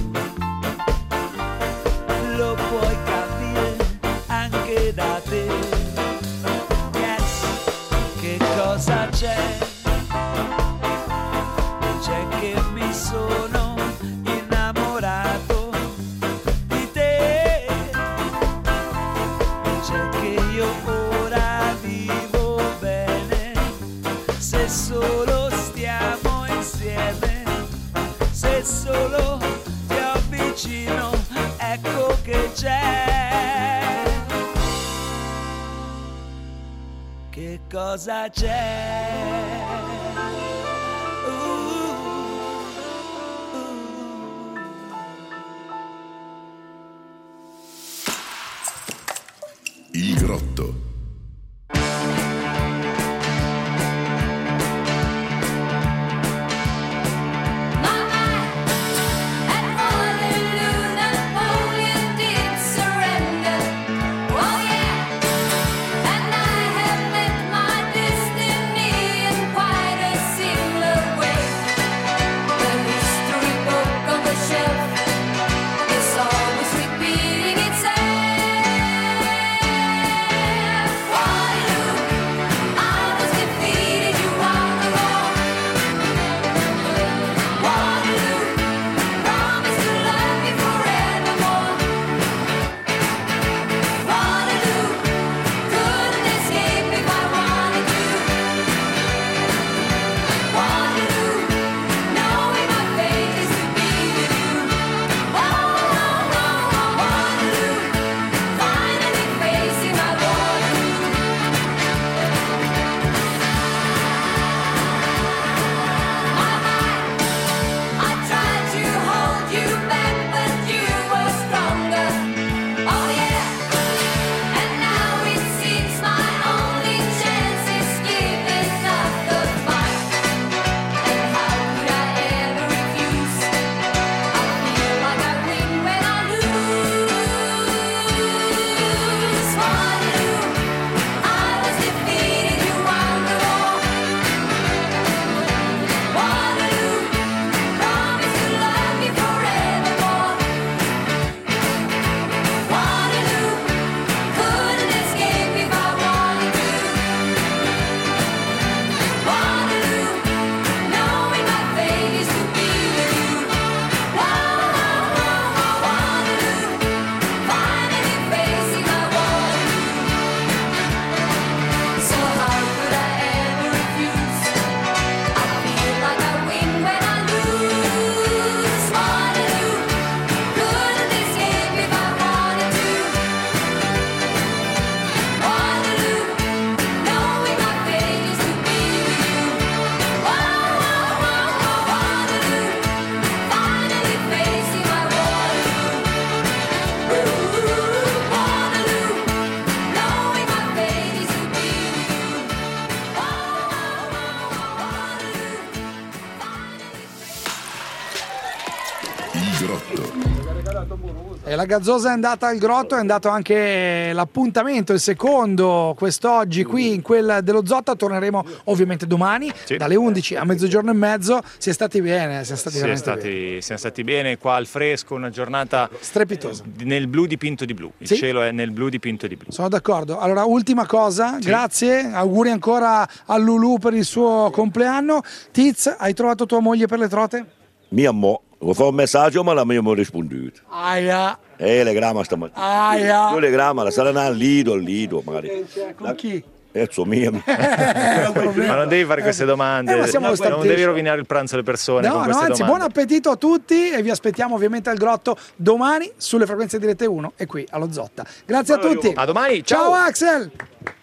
lo puoi capire anche da te. Yes. Che cosa c'è? C'è che mi sono innamorato di te, c'è che io ora vivo bene, se solo stiamo insieme, se solo ti avvicino, ecco che c'è. Che cosa c'è? Il grotto. It's always repeating itself. E la Gazzosa è andata al grotto, è andato anche l'appuntamento, il secondo quest'oggi qui in quel dello Zotta. Torneremo ovviamente domani Sì. dalle undici a mezzogiorno e mezzo. Si è stati bene, si è stati Siamo veramente bene. stati, siamo stati bene qua al fresco, una giornata strepitosa nel blu dipinto di blu. Il Sì. cielo è nel blu dipinto di blu. Sono d'accordo. Allora, ultima cosa, grazie, auguri ancora a Lulu per il suo compleanno. Tiz, hai trovato tua moglie per le trote? Mia mo, ho fatto un messaggio ma la mia mi ha risponduto. Aia, Eh, le grama stamattina. aia. Io le grama, la saranno al lido, al lido magari. Con chi? Ezzo mia. Ma non devi fare queste domande, Eh, ma siamo non stati- devi rovinare il pranzo alle persone No, con no, queste anzi, domande. buon appetito a tutti e vi aspettiamo ovviamente al grotto domani sulle frequenze dirette uno e qui allo Zotta. Grazie a tutti. A domani, Ciao ciao. Axel.